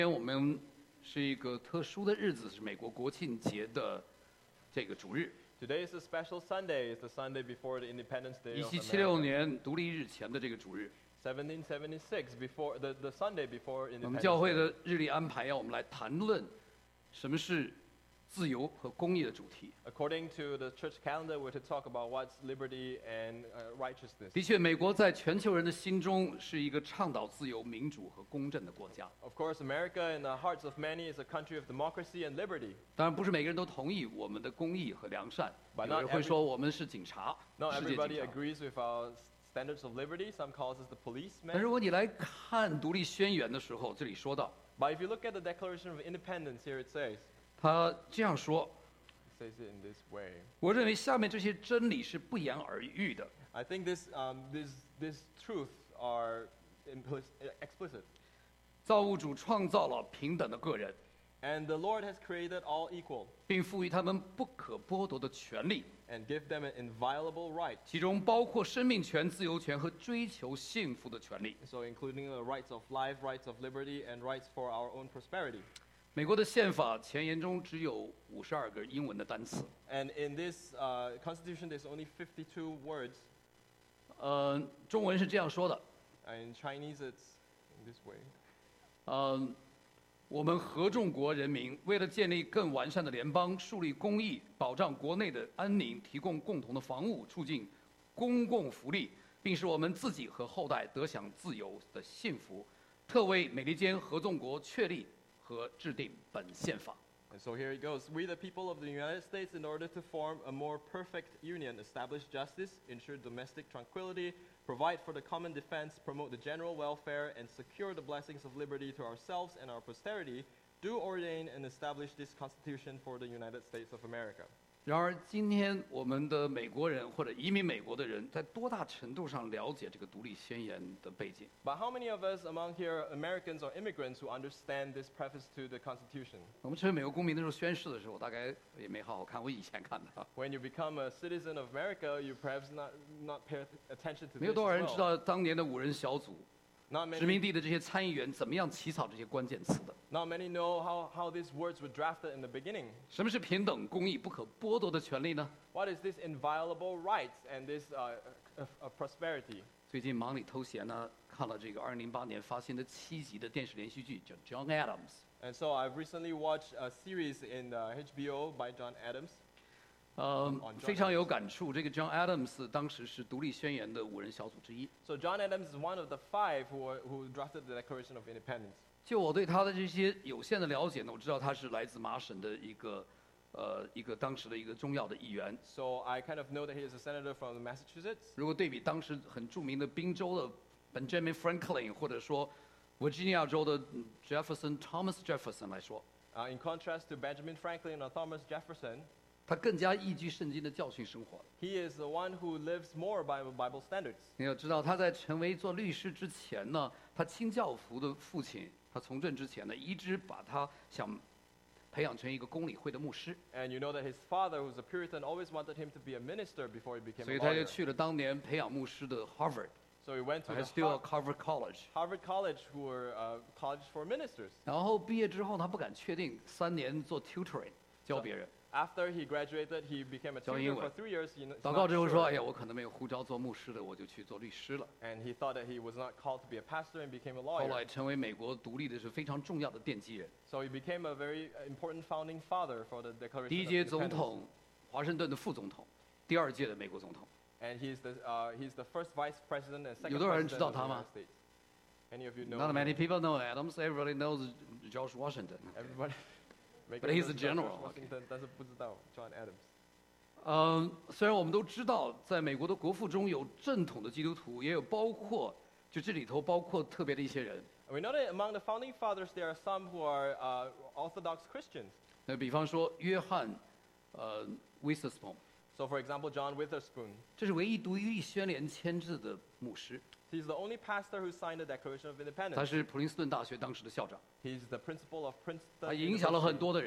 今天我们是一个特殊的日子，是美国国庆节的这个主日。 Today is a special Sunday. It's the Sunday before the Independence Day of 1776 America. 年独立日前的这个主日， 1776, before the Sunday before 我们 Independence 教会 Day. 的日历安排要我们来谈论什么是自由和公义的主题。 According to the church calendar, we're to talk about what's liberty and righteousness. 的确，美国在全球人的心中是一个倡导自由、民主和公正的国家。 Of course, America in the hearts of many is a country of democracy and liberty. 当然，不是每个人都同意我们的公义和良善。 But 有 not 人会 every- 说我们是警察， Not 世界 everybody 警察。 agrees with our standards of liberty. Some calls us the 但 policeman. 如果你来看独立宣言的时候，这里说到， But if you look at the Declaration of Independence, here it says 他这样说。 it in this way. 我认为下面这些真理是不言而喻的。 I think these truths are explicit. 造物主创造了平等的个人， And the Lord has created all equal 并赋予他们不可剥夺的权利， and give them an inviolable right. 其中包括生命权、自由权和追求幸福的权利。 So including the rights of life, rights of liberty, and rights for our own prosperity. 美国的宪法前言中只有52个英文的单词， And in this Constitution, there's only 52 words. 中文是这样说的： And in Chinese, it's in this way. 我们合众国人民为了建立更完善的联邦，树立公义，保障国内的安宁，提供共同的防务，促进公共福利，并使我们自己和后代得享自由的幸福，特为美利坚合众国确立和制定本宪法。 And so here it goes. We, the people of the United States, in order to form a more perfect union, establish justice, ensure domestic tranquility, provide for the common defense, promote the general welfare, and secure the blessings of liberty to ourselves and our posterity, do ordain and establish this Constitution for the United States of America. 然而，今天我们的美国人或者移民美国的人，在多大程度上了解这个独立宣言的背景？ But how many of us among here are Americans or immigrants who understand this preface to the Constitution? 我们成为美国公民的时候宣誓的时候，大概也没好好看。我以前看的啊， When you become a citizen of America, you perhaps not pay attention to 没 this 有多少人 as 知 well. 道当年的5人小组 Not 殖民 many, 地的这些参议员怎么样起草这些关键词的。 not many know how these words were drafted in the beginning. 什么是平等、公义、不可剥夺的权利呢？ What is this inviolable rights and this prosperity? 最近忙里偷闲呢，看了这个2008年发行的7集的电视连续剧，叫《John Adams》。 And so I've recently watched a series in HBO by John Adams. 非常有感触。这个 John Adams 当时是独立宣言的5人小组之一。 So John Adams is one of the 5 who drafted the Declaration of Independence. 就我对他的这些有限的了解呢，我知道他是来自麻省的一个当时的一个重要的议员。 So I kind of know that he is a senator from Massachusetts. 如果对比当时很著名的宾州的 Benjamin Franklin， 或者说 Virginia 州的Thomas Jefferson 来说， In contrast to Benjamin Franklin or Thomas Jefferson, 他更加依据圣经的教训生活。 he is the one who lives more by Bible standards. 你要知道，他在成为做律师之前呢，他清教徒的父亲，他从政之前呢，一直把他想培养成一个公理会的牧师， And you know that his father, who's a Puritan, always wanted him to be a minister before he became 所 a 以他就 lawyer. 去了当年培养牧师的 Harvard， So he went to 还 the still Harvard College。 Harvard College, who were college for ministers. 然后毕业之后，他不敢确定3年做 tutoring 教别人。 After he graduated, he became a 教 tutor 英文。 for 3 years. He's 祷 not 告之后说：“哎 sure. 呀，我可能没有呼召做牧师的，我就去做律师了。 And he thought that he was not called to be a pastor and became a ” 后 lawyer. 来成为美国独立的是非常重要的奠基人。 So he became a very important founding father for the 第一 Declaration 届 of 总 Independence. 统，华盛顿的副总统，第2届的美国总统。 And he's the first vice president and second 有多少人 president 知道 of the 他吗？ United States. Any of you know Not him? many people know Adams. Everybody knows George Washington. Everybody. But he's a general. Washington 但是不知道 John Adams. 虽然我们都知道，在美国的国父中有正统的基督徒，也有包括就这里头包括特别的一些人。 We know that among the founding fathers, there are some who are Orthodox Christians. 比方说约翰Witherspoon， So, for example, John Witherspoon. 这是唯一独立宣言签字的牧师， He's the only pastor who signed the Declaration of 他 Independence. 是普林斯顿大学当时的校长， He's the principal of Princeton 他影响了很 University. 多的人。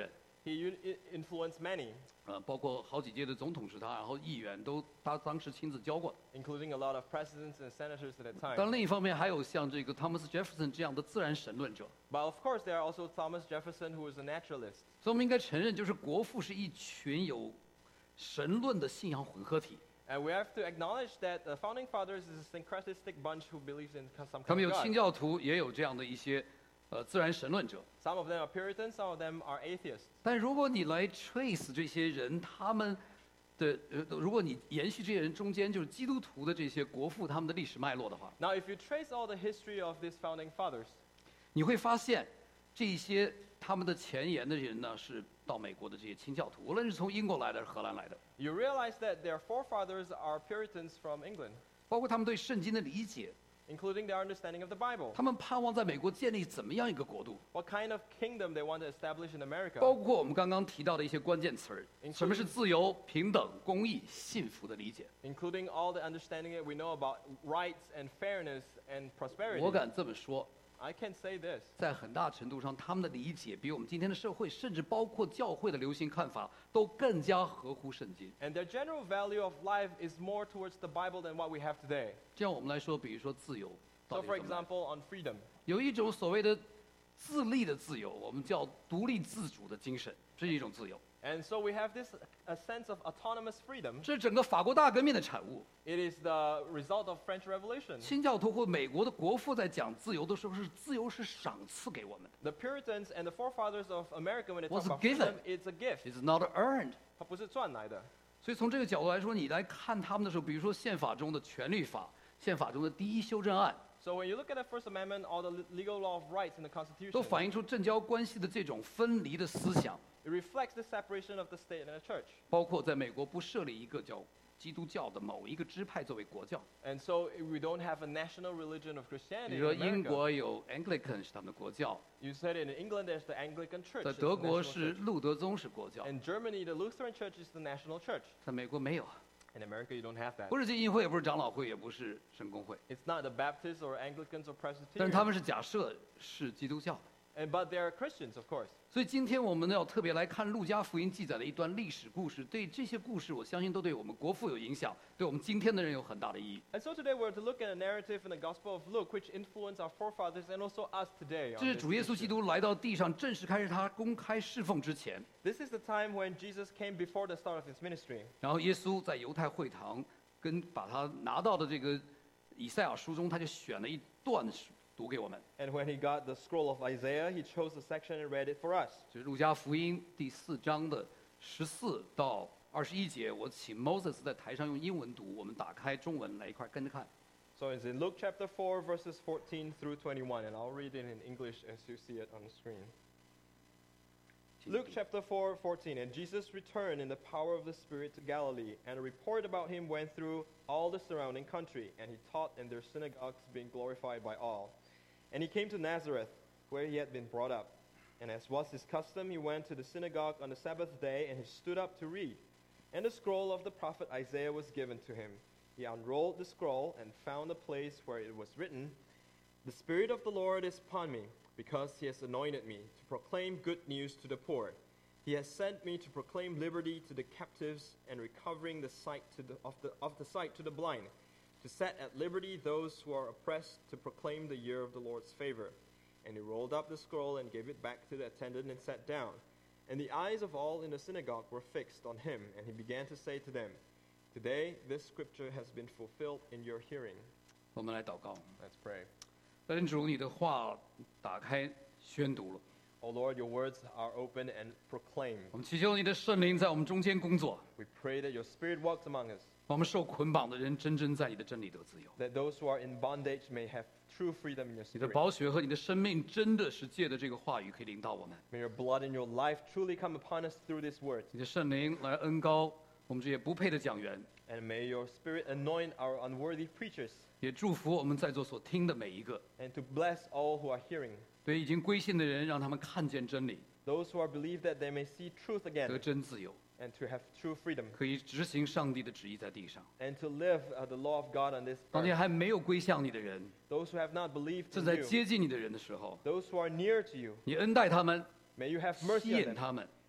He influenced many, 包括好几届的总统是他，然后议员都他当时亲自教过。 including a lot of presidents and senators at that 当 time. 然，另一方面还有像这个 Thomas Jefferson 这样的自然神论者， But of course, there are also Thomas Jefferson, who is a naturalist. 所以我们应该承认，就是国父是一群有神论的信仰混合体。 And we have to acknowledge that the founding fathers is a syncretistic bunch who believes in some 他 kind 们有 of 清 God. 教徒，也有这样的一些自然神论者。 Some of them are Puritans, some of them are atheists. 但如果你来 trace 这些人，他们的如果你延续这些人中间就是基督徒的这些国父他们的历史脉络的话， Now, if you trace all the history of these founding fathers, 你会发现，这些他们的前沿的人呢，是到美国的这些清教徒，无论是从英国来的，还是荷兰来的， you realize that their forefathers are Puritans from England, 包括他们对圣经的理解， including their understanding of the Bible. 他们盼望在美国建立怎么样一个国度， What kind of kingdom they want to establish in America. 包括我们刚刚提到的一些关键词儿， Including- 什么是自由、平等、公义、幸福的理解。 Including all the understanding that we know about rights and fairness and 我 prosperity. 敢这么说， I can say this. 在很大程度上，他们的理解比我们今天的社会，甚至包括教会的流行看法，都更加合乎圣经。 And their general value of life is more towards the Bible than what we have today. 这样我们来说，比如说自由，到 So, 底 for 怎么来 example, on freedom, 有一种所谓的自立的自由，我们叫独立自主的精神，这是一种自由。 and so we have this a sense of autonomous freedom. 这是整个法国大革命的产物。 It is the result of French Revolution. 清教徒或美国的国父在讲自由的时候，是自由是赏赐给我们的 The Puritans and the forefathers of America, when they Was talk about given. freedom, it's a gift. ，It's not earned。 它不是赚来的。 所以从这个角度来说，你来看他们的时候，比如说宪法中的权利法、宪法中的第一修正案， So when you look at the First Amendment, all the legal law of rights in the 都 Constitution, 反映出政教关系的这种分离的思想， it reflects the separation of the state and the church. 包括在美国不设立一个叫基督教的某一个支派作为国教。 And so we don't have a national religion of 比 Christianity 如 in 说英 America. 国有 Anglican 是他们的国教， You said in England there's the Anglican Church. 在 it's 德 the 国 national 是 church. 路德宗是国教， In Germany, the Lutheran Church is the national church. 在美国没有。 In America, you don't have that. 不是浸信会，也不是长老会，也不是圣公会， It's not the Baptists or Anglicans or 但是他 Presbyterians. 们是假设是基督教。 But they are Christians, of course. 所以今天我们呢要特别来看路加福音记载的一段历史故事，对这些故事，我相信都对我们国父有影响，对我们今天的人有很大的意义。 And so today we're to look at a narrative in the Gospel of Luke which influenced our forefathers and also us today. 这 on 是 this 主耶稣基 issue. 督来到地上正式开始他公开侍奉之前， This is the time when Jesus came before the start of his ministry. 然后耶稣在犹太会堂跟把他拿到的这个以赛亚书中，他就选了一段读给我们， And when he got the scroll of Isaiah, he chose a section and read it for us. 就是路加福音第4章的14到21节。我请 Moses 在台上用英文读，我们打开中文来一块跟着看。 So it's in Luke chapter 4, verses 14 through 21, and I'll read it in English as you see it on the screen. Luke chapter 4, 14. And Jesus returned in the power of the Spirit to Galilee, and a report about him went through all the surrounding country, and he taught in their synagogues, being glorified by all. And he came to Nazareth, where he had been brought up. And as was his custom, he went to the synagogue on the Sabbath day, and he stood up to read. And the scroll of the prophet Isaiah was given to him. He unrolled the scroll and found a place where it was written, "The Spirit of the Lord is upon me, because he has anointed me to proclaim good news to the poor. He has sent me to proclaim liberty to the captives and recovering the sight of the sight to the blind, to set at liberty those who are oppressed, to proclaim the year of the Lord's favor." And he rolled up the scroll and gave it back to the attendant and sat down. And the eyes of all in the synagogue were fixed on him, and he began to say to them, "Today this scripture has been fulfilled in your hearing." 我们来祷告， Let's pray. 恩主，你的话打开宣读了， O Lord, your words are open and proclaimed. 我们祈求你的圣灵在我们中间工作， We pray that your spirit works among us, 我们受捆绑的人真正在你的真理得自由。 that those who are in bondage may have true freedom in your 你的 spirit. 宝血和你的生命真的是借着这个话语可以领导我们， May your blood and your life truly come upon us through this word. 你的圣灵来恩高我们这些不配的讲员， And may your spirit anoint our unworthy preachers, 也祝福我们在座所听的每一个。 and to bless all who are hearing. 对已经归信的人，让他们看见真理， Those who are believed that they may see truth 得 again 真自由， and to have true freedom 可以执行上帝的旨意在地上。 and to live the law of God on this 当那些 earth. 还没有归向你的人， Those who have not believed 正 in 在 you, 接近你的人的时候， those who are near to you, 你恩待他们， may you have 吸 mercy on 引 them. 他们，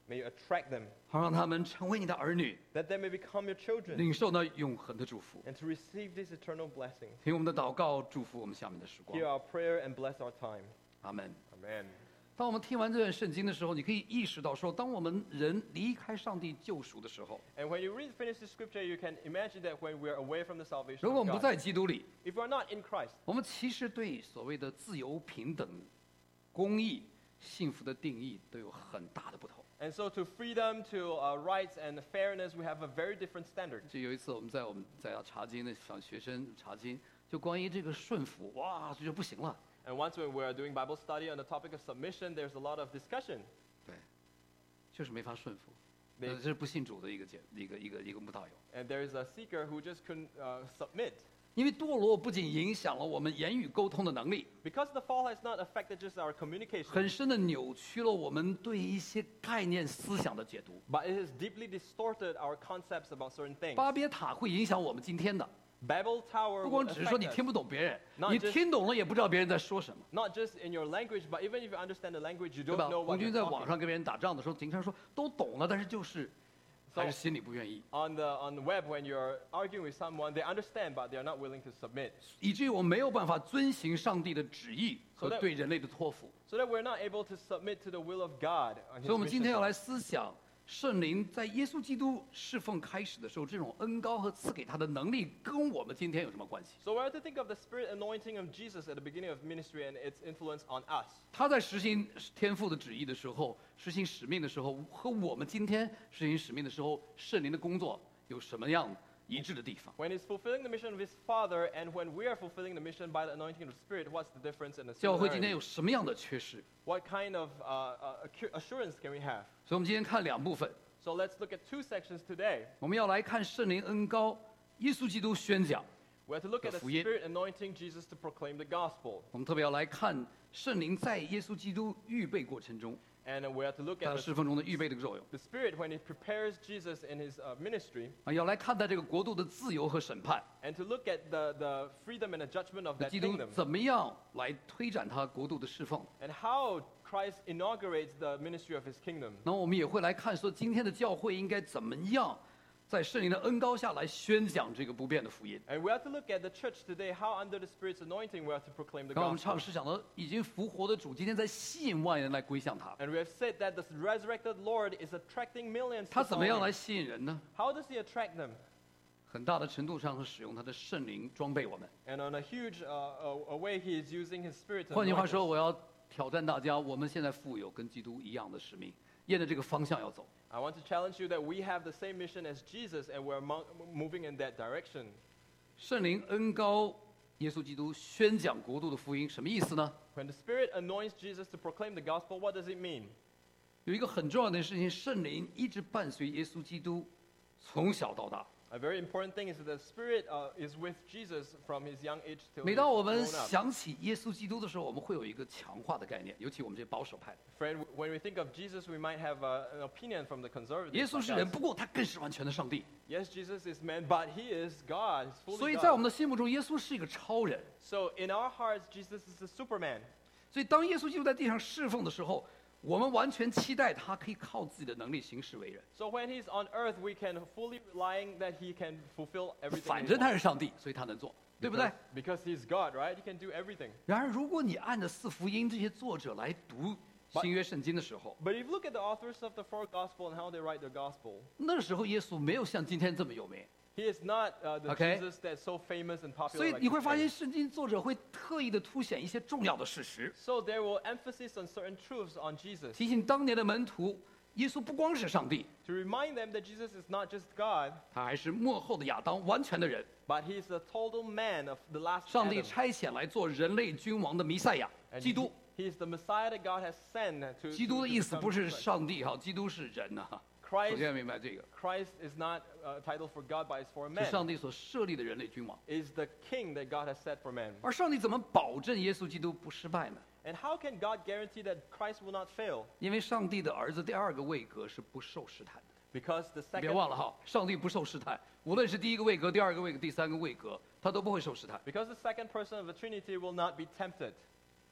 May you attract them, 好让他们成为你的儿女， that they may become your children, 领受那永恒的祝福。 and to receive this eternal blessing. 听我们的祷告，祝福我们下面的时光 Hear。our prayer and bless our time. 阿门。 Amen. 当我们听完这段圣经的时候，你可以意识到说，当我们人离开上帝救赎的时候， And when you finish the scripture, you can imagine that when we're away from the salvation 如果我 of 们不 God, 在基督里， if we're not in Christ, 我们其实对所谓的自由、平等、公义、幸福的定义都有很大的不同。 and so to freedom, to rights and fairness, we have a very different standard. 就有一次我们在查经的小学生查经，就关于这个顺服，哇，这就不行了。 And once when we're doing Bible study on the topic of submission, there's a lot of discussion. 对，就是没法顺服。 对这是不信主的一个慕道友。 And there is a seeker who just couldn't submit. 因为堕落不仅影响了我们言语沟通的能力， Because the fall has not affected just our communication, 很深的扭曲了我们对一些概念思想的解读。 but it has deeply distorted our concepts about certain things. 巴别塔会影响我们今天的， Babel Tower 不 will 光只是说 affect 你 us, 听不懂别人， Not 你 just- 听懂了也不知道别人在说什么， not just in your language, but even if you understand the language, you 对 don't 吧？ know 红 what 军 you're 在网 talking. 上跟别人打仗的时候，经常说都懂了，但是就是还是心里不愿意， On the web, when you're arguing with someone, they understand, but they are not willing to submit. 以至于我们没有办法遵行上帝的旨意和 So that- 对人类的托付。 So that we're not able to submit to the will of God. On 所以，我 his 们今 mission 天要 for 来 us. 思想圣灵在耶稣基督侍奉开始的时候，这种恩高和赐给他的能力，跟我们今天有什么关系？ So we're to think of the spirit anointing of Jesus at the beginning of ministry and its influence on us. 他在实行天父的旨意的时候，实行使命的时候，和我们今天实行使命的时候，圣灵的工作有什么样一致的地方？ When he's fulfilling the mission of his Father, and when we are fulfilling the mission by the anointing of the Spirit, what's the difference and the 教会今天 similarity? 有什么样的缺失？ What kind of assurance can we have? 所以，我们今天看两部分， So let's look at two sections today. 我们要来看圣灵恩高，耶稣基督宣讲； We have to look at the 福音。 Spirit anointing Jesus to proclaim the gospel. 我们特别要来看圣灵在耶稣基督预备过程中， And we have to look 他 at 的 the, 侍奉中的预备的作用。 the Spirit when he prepares Jesus in his ministry, 啊，要来看待这个国度的自由和审判， and to look at the freedom and the judgment of that 基督 kingdom, 怎么样来推展他国度的侍奉。 and how Christ inaugurates the ministry of his kingdom. 那我们也会来看说，今天的教会应该怎么样，在圣灵的恩膏下来宣讲这个不变的福音。 And we have to look at the church today, how under the Spirit's anointing we have to proclaim the 刚刚我们 gospel. 唱诗讲到，已经复活的主，今天在吸引万人来归向他。 And we have said that the resurrected Lord is attracting millions 他 to 怎么样 follow 来 him. 吸引人呢？ How does he attract them? 很大的程度上是使用他的圣灵装备我们。 And on a huge a way, he is using his Spirit to 换句话 anoint 说， us. 我要挑战大家，我们现在负有跟基督一样的使命，沿着这个方向要走。 I want to challenge you that we have the same mission as Jesus, and we're moving in that direction. 圣灵恩膏耶稣基督宣讲国度的福音，什么意思呢？ When the Spirit anoints Jesus to proclaim the gospel, what does it mean? 有一个很重要的事情，圣灵一直伴随耶稣基督，从小到大。 A very important thing is that the Spirit is with Jesus from his young age till 每 he's 当我们 grown up. 想起耶稣基督的时候，我们会有一个强化的概念，尤其我们这些保守派的。 Friend, when we think of Jesus, we might have an opinion from the conservatives. 耶稣 like 是人， us. 不过他更是完全的上帝。 Yes, Jesus is man, but he is God. He's 所 fully 以在我们 God. 的心目中，耶稣是一个超人。 So in our hearts, Jesus is a Superman. 所以当耶稣基督在地上侍奉的时候，我们完全期待他可以靠自己的能力行事为人。 So when he's on earth, we can fully relying that he can fulfill everything. 反 he 正他 wants. 是上帝，所以他能做，对不对？ Because he's God, right? He can do everything. 然而，如果你按着四福音这些作者来读新约圣经的时候， But if you look at the authors of the four gospel and how they write their gospel, 那个时候耶稣没有像今天这么有名。 he is not the Okay. Jesus that's so famous and 所 popular. 以 Like 你会发 today. 现，圣经作者会特意的凸显一些重要的事实， So there will emphasis on certain truths on Jesus 提醒当年的门徒，耶稣不光是上帝， to remind them that Jesus is not just God, 他还是末后的亚当，完全的人。 but he's the total man of the last 上帝 Adam. 差遣来做人类君王的弥赛亚， And 基督。 he is the Messiah that God has sent to. 基督的 to 意思 become 不是 Christ. 上帝哈，基督是人呐。首 Christ 先要明白这个， Christ is not a title for God, but it's for 是 man. 上帝所设立的人类君王。 Is the king that God has set for man. 而上帝怎么保证耶稣基督不失败呢？ And how can God guarantee that Christ will not fail? 因为上帝的儿子第二个位格是不受试探的。 Because the 别 second 忘了哈，上帝不受试探，无论是第一个位格、第二个位格、第三个位格，他都不会受试探。 because the second person of the Trinity will not be tempted.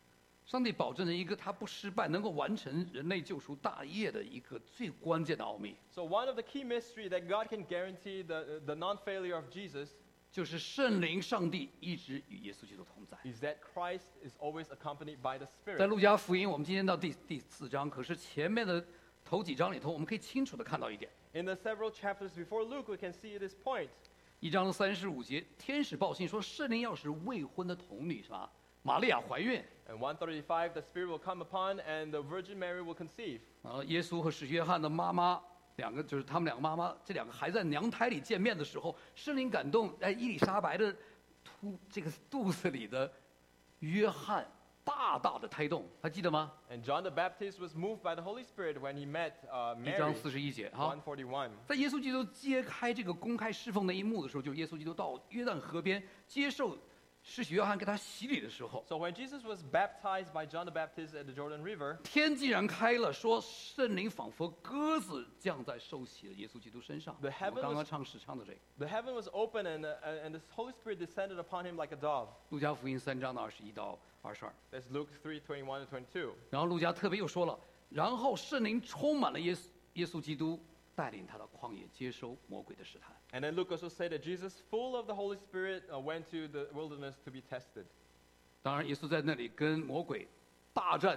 上帝保证了一个他不失败，能够完成人类救赎大业的一个最关键的奥秘， So one of the key mystery that God can guarantee the non-failure of Jesus 就是圣灵上帝一直与耶稣基督同在。 is that Christ is always accompanied by the 在 Spirit. 路加福音，我们今天到第4章，可是前面的头几章里头，我们可以清楚的看到一点。 In the several chapters before Luke, we can see this point. 1章35节，天使报信说，圣灵要使未婚的童女是吧？玛利亚怀孕， And 135, the Spirit will come upon and the Virgin Mary will conceive. 耶稣和使约翰的妈妈两个，就是他们两个妈妈，这两个还在娘胎里见面的时候，圣灵感动，伊丽莎白的这个肚子里的约翰大大的胎动，还记得吗？ And John the Baptist was moved by the Holy Spirit when he met 1章 Mary. 41节，哈。 141. 在耶稣基督揭开这个公开侍奉的一幕的时候，就是耶稣基督到约旦河边接受施洗约翰给他洗礼的时候， So when Jesus was baptized by John the Baptist at the Jordan River, 天既然开了，说圣灵仿佛鸽子降在受洗的耶稣基督身上。 The 我 heaven 们刚刚 was- 唱的这个， the heaven was open and the Holy Spirit descended upon him like a dove. 路加福音3章的21到22。 That's Luke 3:21 to 22. 然后路加特别又说了，然后圣灵充满了耶稣基督，带领他到旷野接收魔鬼的试探。 And then Luke also said that Jesus, full of the Holy Spirit, went to the wilderness to be tested. 当然，耶稣在那里跟魔鬼大战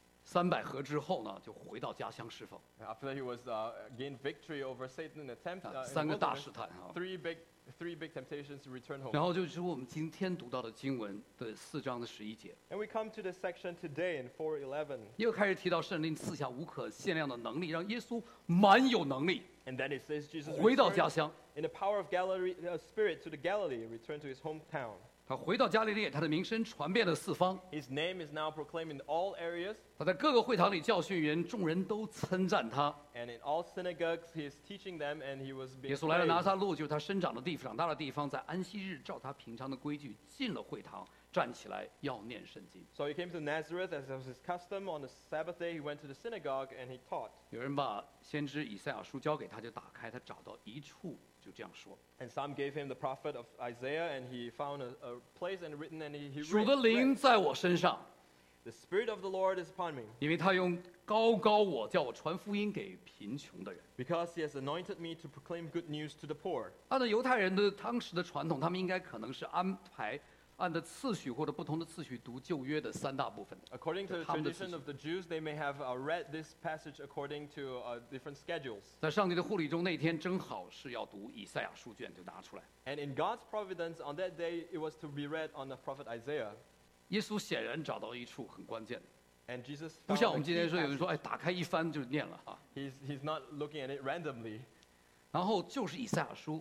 300合之后呢，就回到家乡侍奉。 After he was gained victory over Satan in the 3个大 wilderness, 试探啊。 three big temptations to return home. 然后就是我们今天读到的经文的4章的11节， And we come to this section today in 4:11. 又开始提到圣灵赐下无可限量的能力，让耶稣满有能力 And then it says Jesus 回到家 returned 乡。 in the power of Spirit to the Galilee, returned to his hometown. 他回到加利利，他的名声传遍了四方。 His name is now proclaimed in all areas, 他在各个会堂里教训人，众人都称赞他。 and in all synagogues he is teaching them, and he was 耶 being 稣来了拿 praised. 撒路，就是他生长的地、长大的地方，在安息日照他平常的规矩进了会堂，站起来要念圣经。 So he came to Nazareth, as was his custom. On the Sabbath day, he went to the synagogue and he taught. 有人把先知以赛亚书交给他，就打开，他找到一处，就这样说： And some gave him the prophet of Isaiah, and he found a place and written, and he 主的灵 read, 在我身上， The Spirit of the Lord is upon me, 因为他用高我，叫我传福音给贫穷的人。 because he has anointed me to proclaim good news to the poor. 按照犹太人的当时的传统，他们应该可能是安排按的次序或者不同的次序读旧约的3大部分。 According to the 他们的 tradition 次序。 of the Jews, they may have read this passage according to different schedules. 在上帝的护理中，那天正好是要读以赛亚书卷，就拿出来。 And in God's providence, on that day, it was to be read on the prophet Isaiah. 耶稣显然找到一处很关键的， And Jesus 不 found 像我 a 们今 key 天说有人说， passage. 哎，打开一翻就念了啊。 He's not looking at it randomly. 然后就是以赛亚书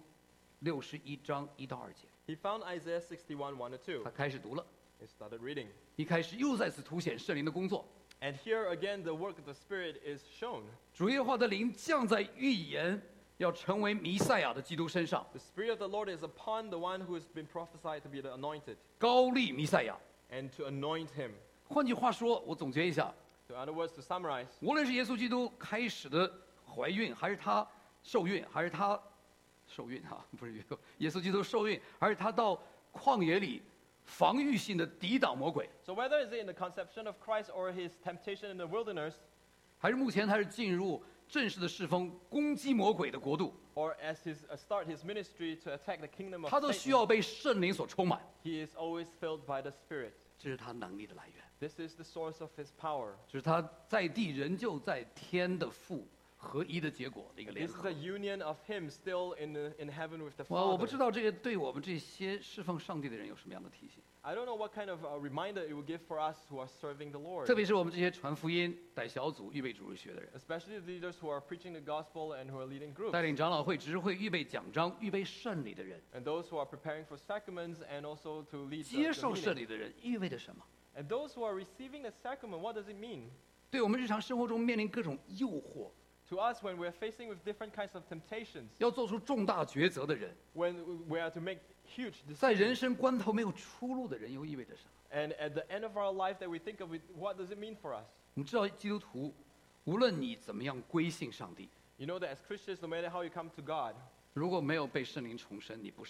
61章1到2节， He found Isaiah 61, 1 to 2. 他开始读了。 He started reading. 一开始又再次凸显圣灵的工作， And here again, the work of the Spirit is shown. 主耶和华的灵降在预言要成为弥赛亚的基督身上， The Spirit of the Lord is upon the one who has been prophesied to be the anointed, 高立弥赛亚。 and to anoint him. 换句话说，我总结一下， So in other words, to summarize, 无论是耶稣基督开始的怀孕，还是他受孕，还是他受孕哈、不是耶稣基督受孕，还是他到旷野里防御性的抵挡魔鬼， so whether it's in the conception of Christ or his temptation in the wilderness, 还是目前他是进入正式的侍奉攻击魔鬼的国度， or as his start his ministry to attack the kingdom of 他都需 Satan, 要被圣灵所充满， he is always filled by the Spirit. 这是他能力的来源， This is the source of his power. 这是他在地人就在天的父合一的结果的一个联 This is 合 a。union of him still in heaven with the 我不 Father. 知道这个对我们这些侍奉上帝的人有什么样的提醒， I don't know what kind of reminder it will give for us who are serving the Lord, 特别是我们这些传福音、带小组、预备主日学的人。 especially the leaders who are preaching the gospel and who are leading groups, 带领长老会、执事会预备讲章、预备圣礼的人， and those who are preparing for sacraments and also to lead 接 the 受圣 meeting. 礼的人意味着什么？ And those who are receiving the sacrament, what does it mean? 对我们日常生活中面临各种诱惑， To us, when we're facing with different kinds of temptations, 要做出重大抉择的人， when we are to make huge 在人 decisions, 生关头没有出路的人，又意味着什么？ and at the end of our life that we think of it, what does it mean for us? 我们知道，基督徒无论你怎么样归信上帝， You know that as Christians, no matter how you come to God, 如果没有被圣灵重生，你不是基督徒。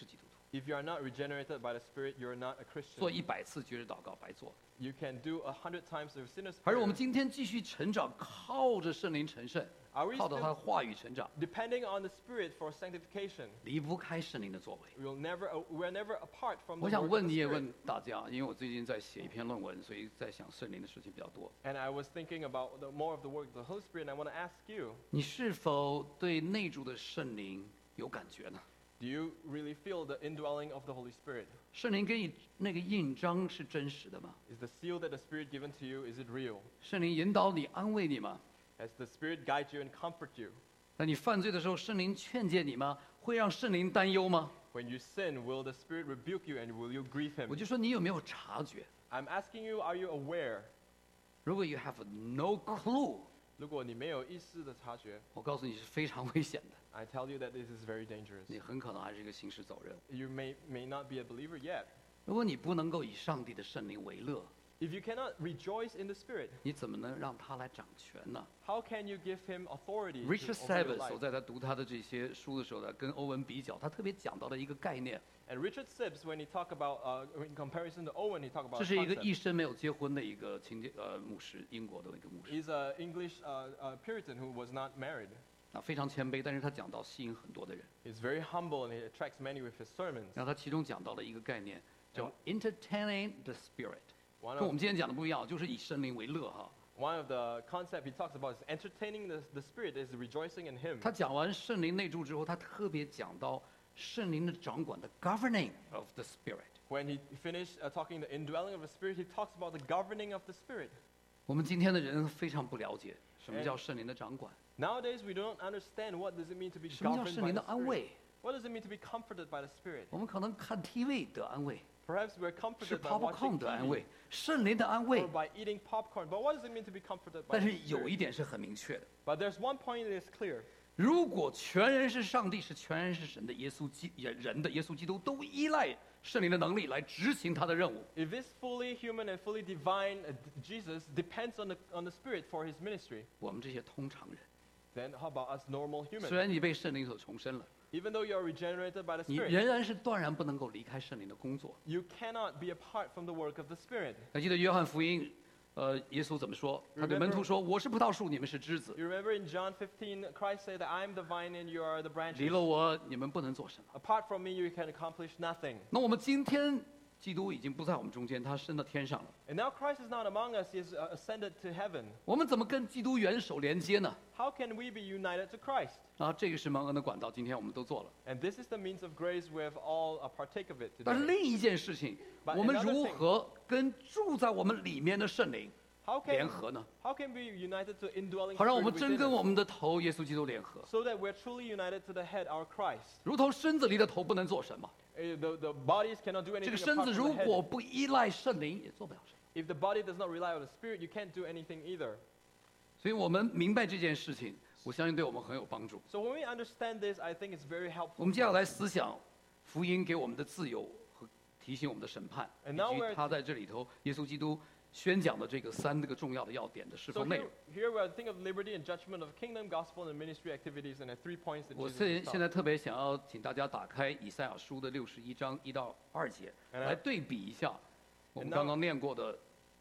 If you are not regenerated by the Spirit, you are not a Christian. 做100次绝志祷告白做。 You can do 100 times the sinner's 还是我们 prayer. 今天继续成长，靠着圣灵成圣， Are we 靠着他的 still 话语成长， depending on the Spirit for sanctification? 离不开圣灵的作为。 We're never apart from 我 the 想 work 问 of 你 the 也 Spirit. 问大家，因为我最近在写一篇论文，所以在想圣灵的事情比较多。 And I was thinking about more of the work of the Holy Spirit, and I want to ask you, 你是否对内住的圣灵有感觉呢？ do you really feel the indwelling of the Holy Spirit? 圣灵给你那个印章是真实的吗？ Is the seal that the Spirit given to you, is it real? 圣灵引导你、安慰你吗？ Has the Spirit guide you and comfort you? 那你犯罪的时候，圣灵劝诫你吗？会让圣灵担忧吗？ When you sin, will the Spirit rebuke you and will you grieve 我 Him? 就说你有没有察觉？ I'm asking you, are you aware? 如果 you have no clue， 如果你没有意识的察觉， 我告诉你是非常危险的， I tell you that this is very dangerous. 你很可能还是一个行尸走肉。 You may not be a believer yet. 如果你不能够以上帝的圣灵为乐， If you cannot rejoice in the Spirit, 你怎么能让他来掌权呢 how can you give Him authority ？Richard over your Sibbes 我 life? 在他读他的这些书的时候呢，跟欧文比较，他特别讲到了一个概念， And Richard Sibbes, when he talk about, in comparison to Owen, he talk about 这 a 是一个 concept. 一生没有结婚的一个牧师，英国的一个牧师， He's an English Puritan who was not married. 啊，非常谦卑，但是他讲到吸引很多的人。 He's very humble and he attracts many with his sermons. 然后他其中讲到了一个概念，叫 entertaining the spirit， One 跟我 of, 们今天讲的不一样，就是以圣灵为乐哈。 one of the concept he talks about is entertaining the Spirit, is rejoicing in Him. 他讲完圣灵内住之后，他特别讲到圣灵的掌管的 governing of the spirit。 When he finished talking the indwelling of the Spirit, he talks about the governing of the Spirit. 我们今天的人非常不了解什么叫圣灵的掌管， Nowadays, we don't understand what does it mean to be 什么叫 governed 圣 by 灵 the 的安 Spirit. 慰。 What does it mean to be comforted by the Spirit? 我们可能看 TV 得安慰， Perhaps we're 吃 comforted by popcorn watching 得安 TV 慰，圣灵的安慰 or。by eating popcorn. But what does it mean to be comforted by 但 the 是有 Spirit? 一点是很明确的， But there's one point that is clear. 如果全人是上帝，是全人是神的人的耶稣基督，都依赖圣灵的能力来执行他的任务。 If this fully human and fully divine Jesus depends on the Spirit for His ministry, 我们这些通常人， then how about us normal 虽 humans? 然你被圣灵所重生了， Even though you are regenerated by the 你 Spirit, 仍然是断然不能够离开圣灵的工作。 you cannot be apart from the work of the Spirit. 还记得约翰福音，耶稣怎么说？他对门徒说：“我是葡萄树，你们是枝子。 You remember in John 15, Christ said that I am the vine and you are the 离 branches. 了我，你们不能做什么。” Apart from me, you can accomplish nothing. 那我们今天，基督已经不在我们中间，他升到天上了。 And now Christ is not among us, He has ascended to heaven. 我们怎么跟基督元首连接呢？ How can we be united to Christ? 啊，这个是蒙恩的管道，今天我们都做了。 And this is the means of grace we have all partake of it 但是 today. 另一件事情， But 我们 another 如 thing- 何跟住在我们里面的圣灵 How 联 can, 合呢？ how can we be united to indwelling 好让我 Spirit 们真 within 跟 us? 我们的头耶稣基督联合， So that we're truly united to the head, our Christ. 如同身子里的头不能做什么。 The bodies cannot do 这 anything 个身 apart 子 from 如 the 果 head. 不依赖圣灵，也做不了什么。 If the body does not rely on the Spirit, you can't do anything either. 所以我们明白这件事情，我相信对我们很有帮助。 So when we understand this, I think it's very 我 helpful. 们接下来思想福音给我们的自由和提醒我们的审判， And 以 now 及 we're- 他在这里头耶稣基督宣讲的这个3个重要的要点的释 So 放内 here, 容。 here we think of liberty and judgment of kingdom, gospel, and ministry activities, and the 3 points that 我 Jesus 现 taught. 在特别想要请大家打开以赛亚书的61章1到2节， And 来对比一下我们 And now- 刚刚念过的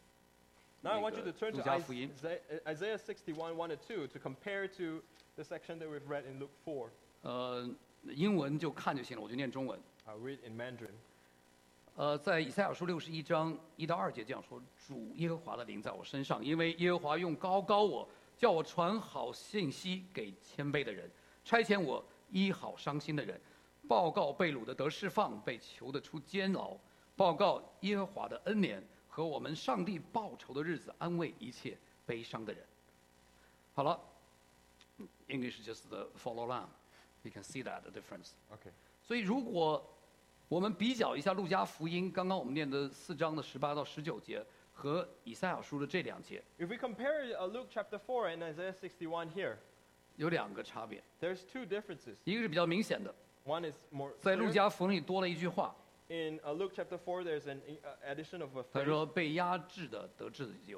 Now I 那 want you 个 to turn 路 to 加福音。 Isaiah 61, 1 and 2 to compare to the section that we've read in Luke 4. 英文就看就行了，我就念中文。 I'll read in Mandarin. 在以赛亚书61章1到2节这样说：主耶和华的灵在我身上，因为耶和华用高我，叫我传好信息给谦卑的人，差遣我医好伤心的人，报告被掳的得释放，被囚的出监牢，报告耶和华的恩年和我们上帝报仇的日子，安慰一切悲伤的人。好了 ，English is just the follow along, you can see that the difference. Okay. 所以如果我们比较一下路加福音刚刚我们念的4章的18到19节和以赛亚书的这2节， If we compare Luke chapter 4 and Isaiah 61 here, 有2个差别， there's 2 differences. 一个是比较明显的， One is more 在路 clear. 加福音里多了一句话， In Luke chapter 4, there's an addition of a 他 phrase. 说被压制的得自由，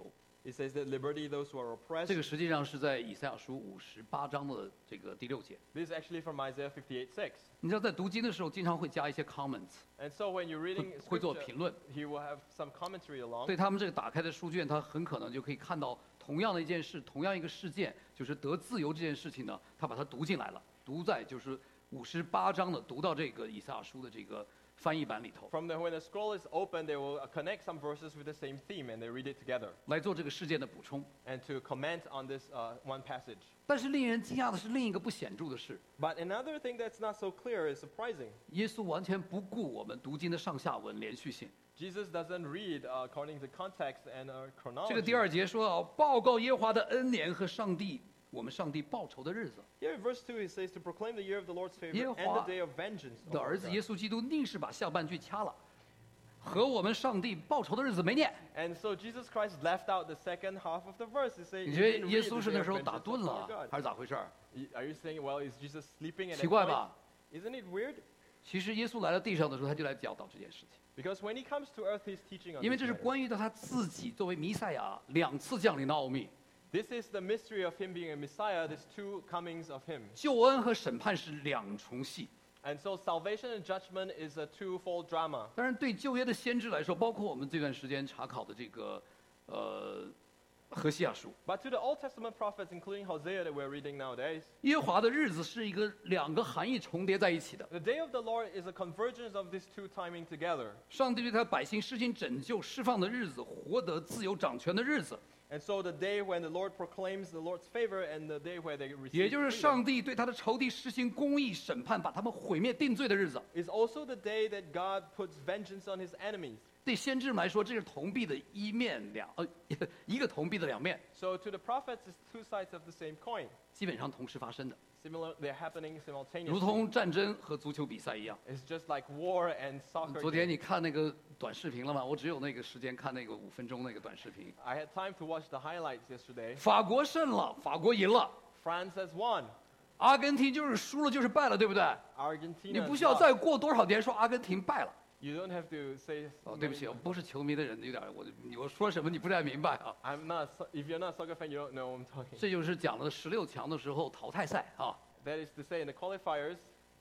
It says that liberty those who are 这 oppressed. 个实际上是在以赛亚书58章的这个第6节。 This is actually from Isaiah 58:6. 你知道在读经的时候，经常会加一些 comments， And so when you're reading 会做 scripture, 评论。 he will have some commentary along. 对他们这个打开的书卷，他很可能就可以看到同样的一件事，同样一个事件，就是得自由这件事情呢，他把它读进来了，读在就是58章的，读到这个以赛亚书的这个翻译版里头， When the scroll is open, they will connect some verses with the same theme and they read it together 来做这个事件的补充。 and to comment on this one passage. 但是令人惊讶的是另一个不显著的事， But another thing that's not so clear is surprising. 耶稣完全不顾我们读经的上下文连续性。 Jesus doesn't read according to context and 这个 chronology. 第2节说啊，报告耶和华的恩年和我们上帝报仇的日子。 Here in verse 2 it says to proclaim the year of the Lord's favor 耶和 and 华 the day of vengeance. 的 of our 儿子 God. 耶稣基督硬是把下半句掐了，和我们上帝报仇的日子没念。 And so Jesus Christ left out the second half of the verse. He said, 你 "You 觉得 didn't 耶 read 稣 the 是 day 那 of 时候打 vengeance 盹 of our 了， God." 还是咋回事儿？ Are you saying, well, is Jesus sleeping at 奇 that 怪 point? 吧？ Isn't it weird? 其实耶稣来到地上的时候，他就来教导这件事情， Because when he comes to earth, he's teaching on 因为 this 这是 matter. 关于到他自己作为弥赛亚2次降临的奥秘。 This is the mystery of him being a Messiah, there's two comings of him. 救恩和审判是2重戏。 And so salvation and judgment is a twofold drama. 当然，对旧约的先知来说，包括我们这段时间查考的这个何西亚书， But to the Old Testament prophets, including Hosea that we're reading nowadays, 耶和华的日子是2个含义重叠在一起的。 the day of the Lord is a convergence of these two timing together. 上帝对他百姓施行拯救、释放的日子，活得自由掌权的日子， And so the day when the Lord proclaims the Lord's favor and the day where they receive 也就是 freedom 上帝对他的仇敌施行公义审判，把他们毁灭定罪的日子。 is also the day that God puts vengeance on his enemies. 对先知们来说，这是铜币的一个铜币的2面， So to the prophets, it's two sides of the same coin. 基本上同时发生的， Similar, they're happening 如 simultaneously. 同战争和足球比赛一样。 It's just like war and soccer. 昨天 game. 你看那个短视频了吗？我只有那个时间看那个5分钟那个短视频。 I had time to watch the highlights yesterday. 法国胜了，法国赢了， France has won. 阿根廷就是输了就是败了，对不对？ Argentina 你 has 不需要 lost. 再过多少年说阿根廷败了。 You don't have to say. 哦，对不起，我不是球迷的人，有点我说什么你不太明白啊。 I'm not. If you're not a soccer fan, you don't know what I'm talking. 这就是讲了16强的时候淘汰赛啊。 That is to say, in the qualifiers,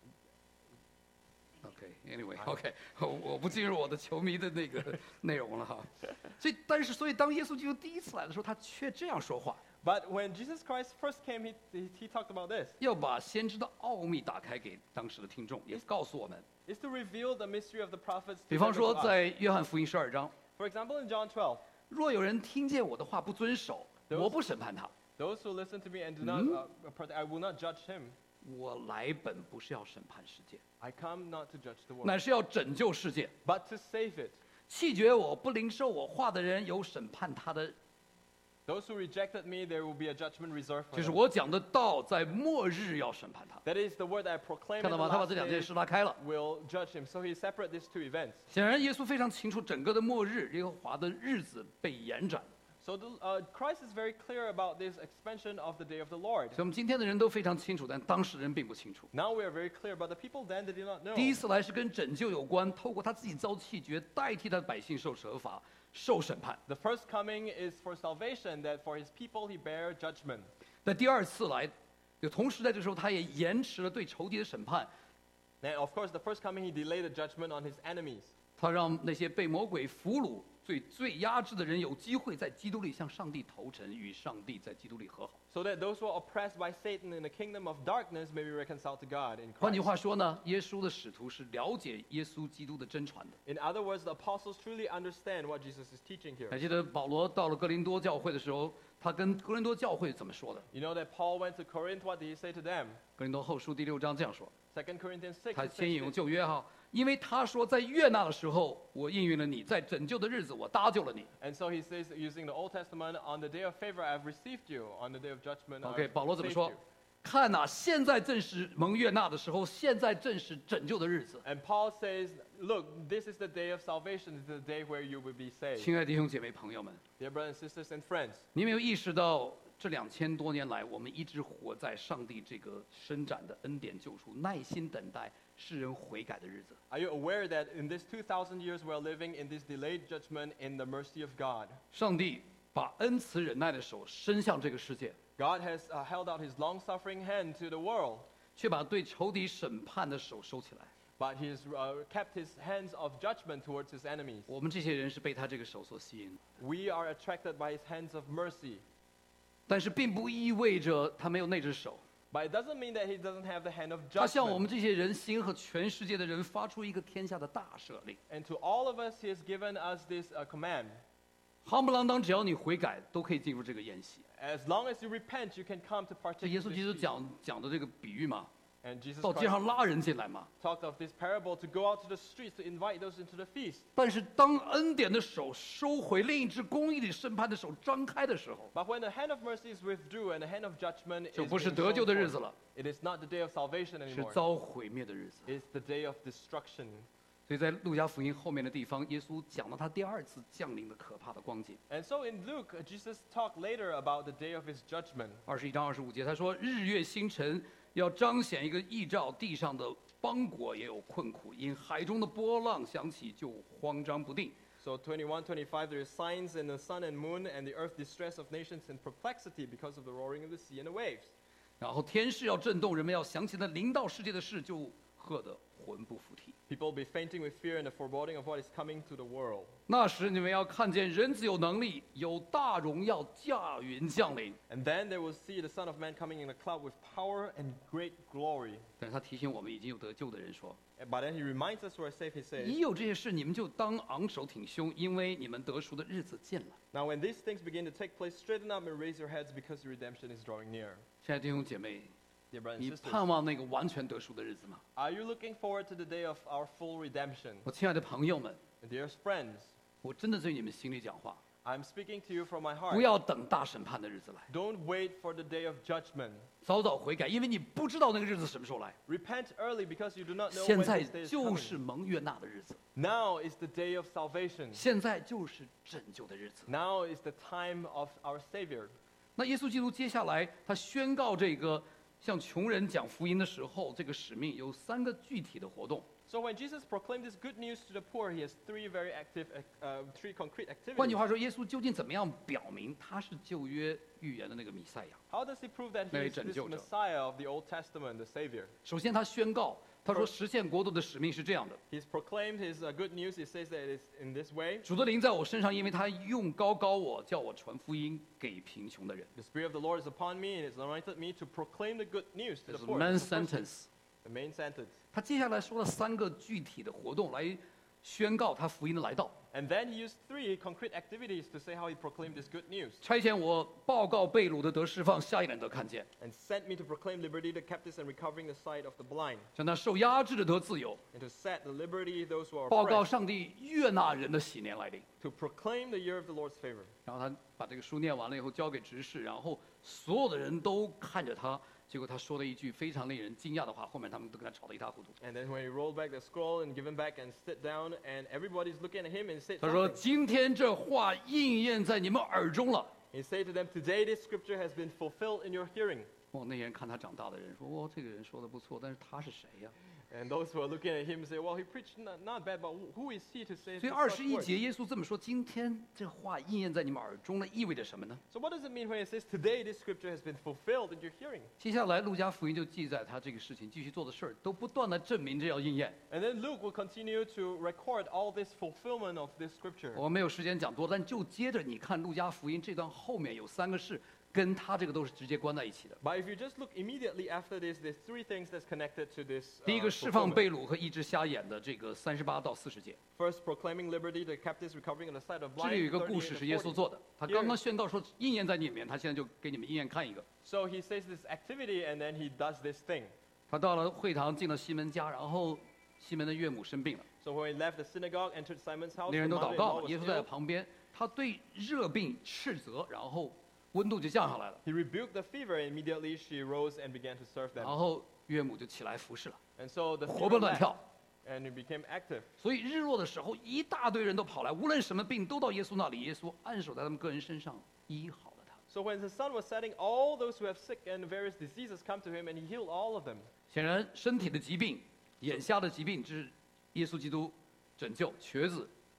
OK， 我不进入我的球迷的那个内容了哈。所以当耶稣基督第一次来的时候，他却这样说话， but when Jesus Christ first came, he talked about this. 要把先知的奥秘打开给当时的听众，也告诉我们。 Is to reveal the mystery of the prophets. 比 To 方 them 说， to us. 在约翰福音12章， For example, in John 12, 若有人听见我的话不遵守，我不审判他。 those who listen to me and do not, I will not judge him. 我来本不是要审判世界， I come not to judge the world, 乃是要拯救世界。 but to save it. 弃绝我不领受我话的人，有审判他的。 Those who rejected me, there will be a judgment reserved for 就是 them. 我讲的道，在末日要审判他。 That is the word I proclaim 看 in 到 the 吗？他把 last 这2件 days 事拉开了。 will judge him. So he separated these two events. 显然，耶稣非常清楚整个的末日，耶和华的日子被延展。 So Christ is very clear about this expansion of the day of the Lord. 所以我们今天的人都非常清楚，但当事人并不清楚。 Now we are very clear, but the people then they did not know. 第一次来是跟拯救有关，透过他自己遭弃绝，代替他的百姓受责罚、受审判。 The first coming is for salvation, that for his people he bear judgment. 但第2次来，就同时在这时候，他也延迟了对仇敌的审判， And of course, the first coming he delayed the judgment on his enemies. 他让那些被魔鬼俘虏、最压制的人有机会在基督里向上帝投诚，与上帝在基督里和好。 So that those who are oppressed by Satan in the kingdom of darkness may be reconciled to God in 换句 Christ. 话说呢，耶稣的使徒是了解耶稣基督的真传的。 In other words, the apostles truly understand what Jesus is teaching here. 还记得保罗到了哥林多教会的时候，他跟哥林多教会怎么说的？ You know that Paul went to Corinth, what did he say to them? 哥林多后书第6章这样说， 2 Corinthians 6. 他 it 先 says 引用 this. 旧约哈，因为他说在悦纳的时候我应允了你，在拯救的日子我搭救了你。 And so he says, using the Old Testament, on the day of favor I've received you, on the day of judgment OK， I've 保罗怎么 saved 说 you.？ 看呐、现在正是蒙悦纳的时候，现在正是拯救的日子。 And Paul says, look, this is the day of salvation, this is the day where you will be saved. 亲爱的弟兄姐妹朋友们， Dear brothers and sisters and friends, 你有没有意识到这2000多年来，我们一直活在上帝这个伸展的恩典救赎，耐心等待世人悔改的日子？ are you aware that in this 2,000 years we're living in this delayed judgment in the mercy of God? 上帝把恩慈忍耐的手伸向这个世界， God has held out his long-suffering hand to the world, 却把对仇敌审判的手收起来。 but he's kept his hands of judgment towards his enemies. 我们这些人是被他这个手所吸引的， We are attracted by his hands of mercy. 但是并不意味着他没有那只手。 But it doesn't mean that he doesn't have the hand of 他向我们 judgment. 这些人心和全世界的人发出一个天下的大赦令， And to all of us, he has given us this command. 夯不啷当，只要你悔改，都可以进入这个宴席。 As long as you repent, you can come to 这 partake 耶 in 稣 this 基督 feast. 讲的这个比喻嘛， And Jesus 到街 Christ 上拉人进来嘛。 talked of this parable to go out to the streets to invite those into the feast. 但是当恩典的手收回，另一只公义的审判的手张开的时候， But when the hand of mercy is withdrew and the hand of judgment 就 is 不是 being 得救 shown 的日 forth, 子了， it is not the day of salvation 是 anymore. 遭毁灭的日子。 It's the day of destruction. 所以在路加福音后面的地方，耶稣讲了他第二次降临的可怕的光景。 And so in Luke, Jesus talked later about the day of his judgment. 21章25节，他说：“日月星辰要彰显一个异兆，地上的邦国也有困苦，因海中的波浪响起，就慌张不定。 So 21, 25, there is signs in the sun and moon and the earth distress of nations in perplexity because of the roaring of the sea and the waves. 然后天势要震动，人们要想起那临到世界的事，就吓得魂不附体。 People will be fainting with fear and the foreboding of what is coming to the world. 那时你们要看见人子有能力，有大荣耀驾云降临。” And then they will see the Son of Man coming in a cloud with power and great glory. 但是他提醒我们已经有得救的人说 But then he reminds us who are saved, he：“ says, 一有这些事，你们就当昂首挺胸，因为你们得赎的日子近了。 Now when these things begin to take place, straighten up and raise your heads because your redemption is drawing near. ” 亲爱的弟兄姐妹， Dear brothers 你 and sisters, 盼望那个完全得赎的日子吗？ are you looking forward to the day of our full redemption? 我亲爱的朋友们， And dear friends, 我真的对你们心里讲话， I'm speaking to you from my 不 heart. 要等大审判的日子来， Don't wait for the day of judgment. 早早悔改，因为你不知道那个日子什么时候来。 Repent early because you do not know 现 when 在 this day is 就 coming. 是蒙悦纳的日子， Now is the day of salvation. 现在就是拯救的日子。 Now is the time of our Savior. 那耶稣基督接下来他宣告这个向穷人讲福音的时候，这个使命有3个具体的活动。 So when Jesus proclaimed this good news to the poor, he has three concrete 换句 activities. 话说，耶稣究竟怎么样表明他是旧约预言的那个弥赛亚？ How does he prove that he 那位 is 拯 this 救者。 Messiah of the Old Testament, the Savior? 首先，他宣告，他说实现国度的使命是这样的： He's proclaimed his good news. He says that it is in this way. 主的灵在我身上，因为他用高我，叫我传福音给贫穷的人。 The Spirit of the Lord is upon me, and has anointed me to proclaim the good news to 这 the 是 poor. main This is the first sentence。 The main sentence. 他接下来说了3个具体的活动来宣告他福音的来到， And then he used 3 concrete activities to say how he proclaimed this good news. 差遣我报告被掳的得释放，瞎眼的得看见， And sent me to proclaim liberty to captives and recovering the sight of the blind. 叫那受压制的得自由， And to set the liberty those who are 报告 oppressed. 上帝悦纳人的喜年来临。 To proclaim the year of the Lord's favor. 然后他把这个书念完了以后交给执事，然后所有的人都看着他，结果他说了一句非常令人惊讶的话，后面他们都跟他吵得一塌糊涂。 And then when he rolled back the scroll and given back and sit down, and everybody's looking at him and said 他说：“ something. 今天这话应验在你们耳中了。 He said to them, today this scripture has been fulfilled in your hearing. ” 哦，那些人看他长大的人说：“哦，这个人说的不错，但是他是谁呀？” And those who are looking at him say, well, he preached not bad, but who is he to say 所以 such 21 words? 节耶稣这么说：“今天这话应验在你们耳中了，意味着什么呢？” So what does it mean when it says, today this scripture has been fulfilled in your hearing? 接下来路加福音就记载他这个事情继续做的事儿，都不断的证明这要应验。 And then Luke will continue to record all this fulfillment of this scripture. 我没有时间讲多，但就接着你看路加福音这段后面有3个事，跟他这个都是直接关在一起的。 But if you just look immediately after this, there's 3 things that's connected to this 第一个，释放 fulfillment. 被掳和医治瞎眼的这个38到40节， First, proclaiming liberty to captives, recovering on the sight of 这里有一 blind. 个 38 故事 and 是耶稣 40. 做的。他刚刚宣告说应验在你里面，他现在就给你们应验看一个。 So he says this activity, and then he does this thing. 他到了会堂，进了西门家，然后西门的岳母生病了， So when he left the synagogue, entered Simon's house, 那 the 人都祷 mother-in-law 告， was 耶稣在 ill. 旁边，他对热病斥责，然后温度就降下来了， He rebuked the fever, and immediately she rose and began to serve 然 them. 后岳母就起来服侍了， And so the 活 fever 蹦乱 left, 跳。 and he became active. 所以日落的时候，一大堆人都跑来，无论什么病都到耶稣那里，耶稣按手在他们个人身上，医好了他。 So when the sun was setting, all those who have sick and various diseases come to him, and he healed all of them. 显然，身体的疾病、眼瞎的疾病，这是耶稣基督拯救瘸子、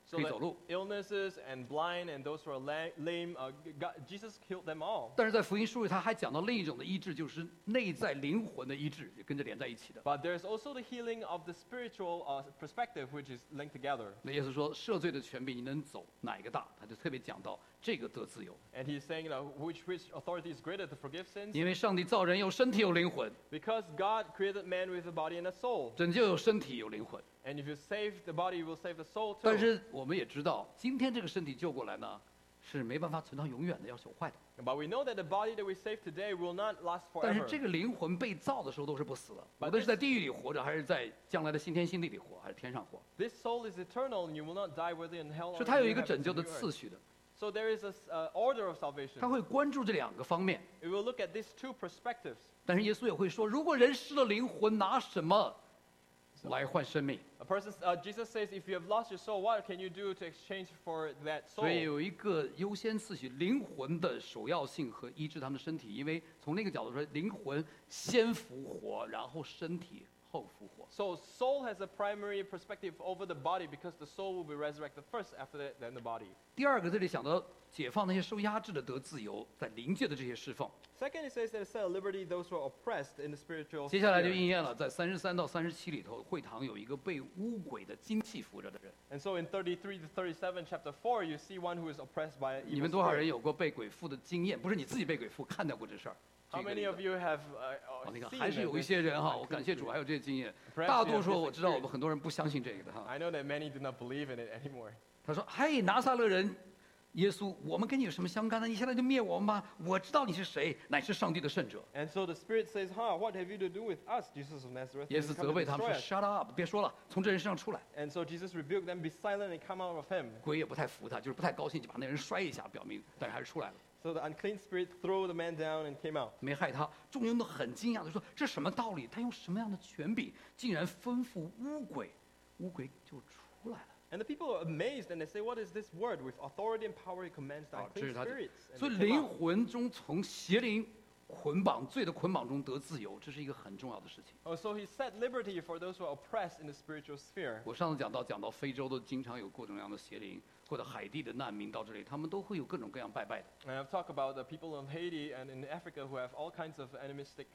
So 可以 that 走路。 illnesses and blind and those who are lame, Jesus healed them all. 但是在福音书里，他还讲到另一种的医治，就是内在灵魂的医治，也跟着连在一起的。 But there's also the healing of the spiritual perspective, which is linked together. 那耶稣说，赦罪的权柄你能走哪一个大？他就特别讲到这个得自由， And he's saying, which authority is greater to forgive sins? 因为上帝造人有身体有灵魂， Because God created man with a body and a soul. 拯救有身体有灵魂。 And if you save the body, you will save the soul 但 too. 是我们也知道，今天这个身体救过来呢，是没办法存到永远的，要朽坏的。 But we know that the body that we save today will not last 但是 forever. 这个灵魂被造的时候都是不死的， But 无论是在地狱里活着，还是在将来的新天新地里活，还是天上活， This soul is eternal, and you will not die whether in hell or 是它有 in 一个 heaven. 拯救的 New earth. 次序的。 So there is a order of salvation. 他会关注这两个方面， We will look at these two perspectives. 但是耶稣也会说，如果人失了灵魂，拿什么来换生命？ Jesus says, if you have lost your soul, what can you do to exchange for that 所以 soul? 有一个优先次序，灵魂的首要性和医治他们的身体，因为从那个角度说，灵魂先复活，然后身体后复活。 So soul has a primary perspective over the body because the soul will be resurrected first, after that, then the body. 第二个，这里想到解放那些受压制的得自由，在灵界的这些侍奉。 Second, it says that it set at liberty those who are oppressed in the spiritual 接下来就 sphere. 应验了，在33到37里头，会堂有一个被污鬼的精气附着的人。 And so in 33 to 37, chapter 4, you see one who is oppressed by 你 evil 们多少人 spirit. 有过被鬼附的经验？不是你自己被鬼附，看到过这事儿。 How 举个 many 例 of 子 you have 你看 seen 还是 that 有一 this 些人哈， unclean 我感谢主 spirit? 还有这些经验。 Perhaps 大 you 多 have 数 this 我知道，我们 experience. 很多人不相信这个的哈。 I know that many do not believe in it anymore. 他说：“嘿，拿撒勒人，耶稣，我们跟你有什么相干呢？你现在就灭我们吧！我知道你是谁，乃是上帝的圣者。 And so the Spirit says, what have you to do with us, Jesus of Nazareth? ” 耶 You 稣 come 责 to 备他们 destroy 说 us. ：“Shut up，别说了，从这人身上出来。 And so Jesus rebuked them, be silent and come out of him. ” 鬼也不太服他，就是不太高兴，就把那人摔一下，表明，但是还是出来了， So the unclean spirit threw the man down and came out. 没害他。众人都很惊讶的说：“这什么道理？他用什么样的权柄，竟然吩咐污鬼，污鬼就出来了？” And the people are amazed and they say, what is this word? With authority and power he commands the 这 unclean 是他的 spirits. 所以 And they came 灵 out. 魂中从邪灵捆绑、罪的捆绑中得自由，这是一个很重要的事情。 Oh, so he set liberty for those who are oppressed in the spiritual sphere. 我上次讲到非洲都经常有各种各样的邪灵，或者海地的难民到这里，他们都会有各种各样拜拜的。 And I've talked about the people of Haiti and in Africa who have all kinds of animistic,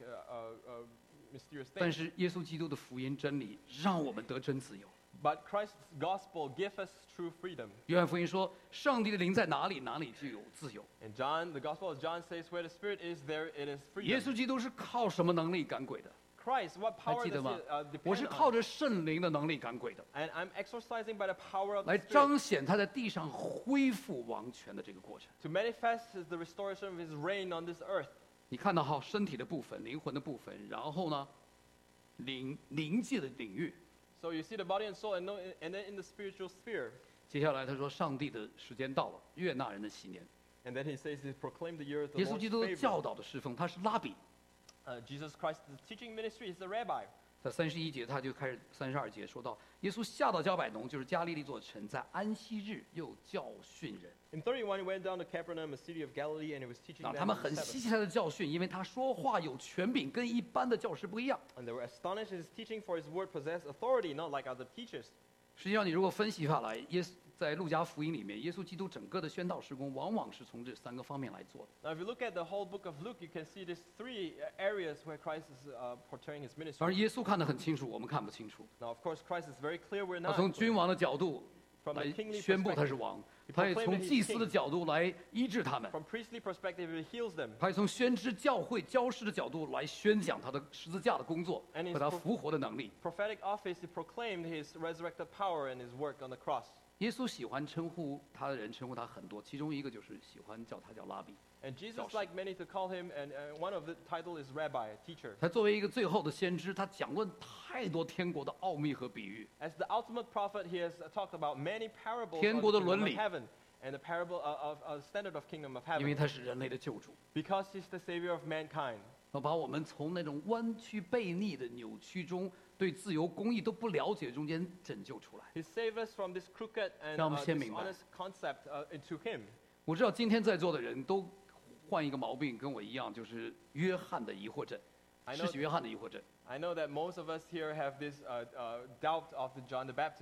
mysterious 但 things. 是耶稣基督的福音真理让我们得真自由。 But Christ's gospel gives us true freedom. 约翰福音说：“上帝的灵在哪里，哪里就有自由。 And John, the gospel of John says, where the spirit is, there it is ” 耶 freedom. 稣基督是靠什么能力赶鬼的？ Christ, what 还 power 记 does 得吗 it？ 我是 depend 靠 on? 着圣灵的能力赶鬼的， And I'm exercising by the power of 来 the spirit 彰显他在地上恢复王权的这个过程。 to manifest the restoration of his reign on this earth. 你看到哈，身体的部分、灵魂的部分，然后呢，灵界的领域。 So you see the body and soul, and then in the spiritual sphere. 接下来他说，上帝的时间到了，悦纳人的喜年。 And then he says he proclaimed the year of the 耶稣 Lord's 基督的 favor. 教导的侍奉，他是拉比。 Jesus Christ's teaching ministry is the rabbi. 在31节，他就开始32节说到，耶稣下到迦百农，就是加利利座城，在安息日又教训人。 In 31, he went down to Capernaum, a city of Galilee, and he was teaching 啊， them 他们 on 很 the 稀 Sabbath. 奇他的教训，因为他说话有权柄，跟一般的教师不一样。 And they were astonished at his teaching, for his word possessed authority, not like other teachers. 实际上，你如果分析下来，在路加福音里面，耶稣基督整个的宣道事工，往往是从这3个方面来做的。 Now, if you look at the whole book of Luke, you can see there's 3 areas where Christ is portraying his 而 ministry. 耶稣看得很清楚，我们看不清楚。 Now, of course, Christ is very clear we're 他 not. 从君王的角度 From 来 the kingly 宣布他是 perspective, 王， he 他也 proclaimed 从 that he's 祭司的 king. 角度来医治他们， From priestly perspective, he heals them. 他也从宣知教会教师的角度来宣讲他的十字架的工作 And his 和他复活的能力。 Prophetic office, he proclaimed his resurrected power and his work on the cross. 耶稣喜欢称呼他的人称呼他很多，其中一个就是喜欢叫他叫拉比。 And Jesus 教师。 liked many to call him, and one of the title is rabbi, teacher. 他作为一个最后的先知，他讲论太多天国的奥秘和比喻。 As the ultimate prophet, he has talked about many parables 天 of 国 the 的 kingdom 伦 of 理。 heaven and the parable of standard of kingdom of 因为 heaven. 他是人类的救主， Because he's the savior of mankind. 要把我们从那种弯曲悖逆的扭曲中，对自由公义都不了解中间拯救出来。 He saved us from this crooked and 让我们先明白。 dishonest concept into him. 我知道今天在座的人都患一个毛病，跟我一样，就是约翰的疑惑症， I 施 know, 洗约翰的疑惑症。 I know that most of us here have this doubt of John the Baptist.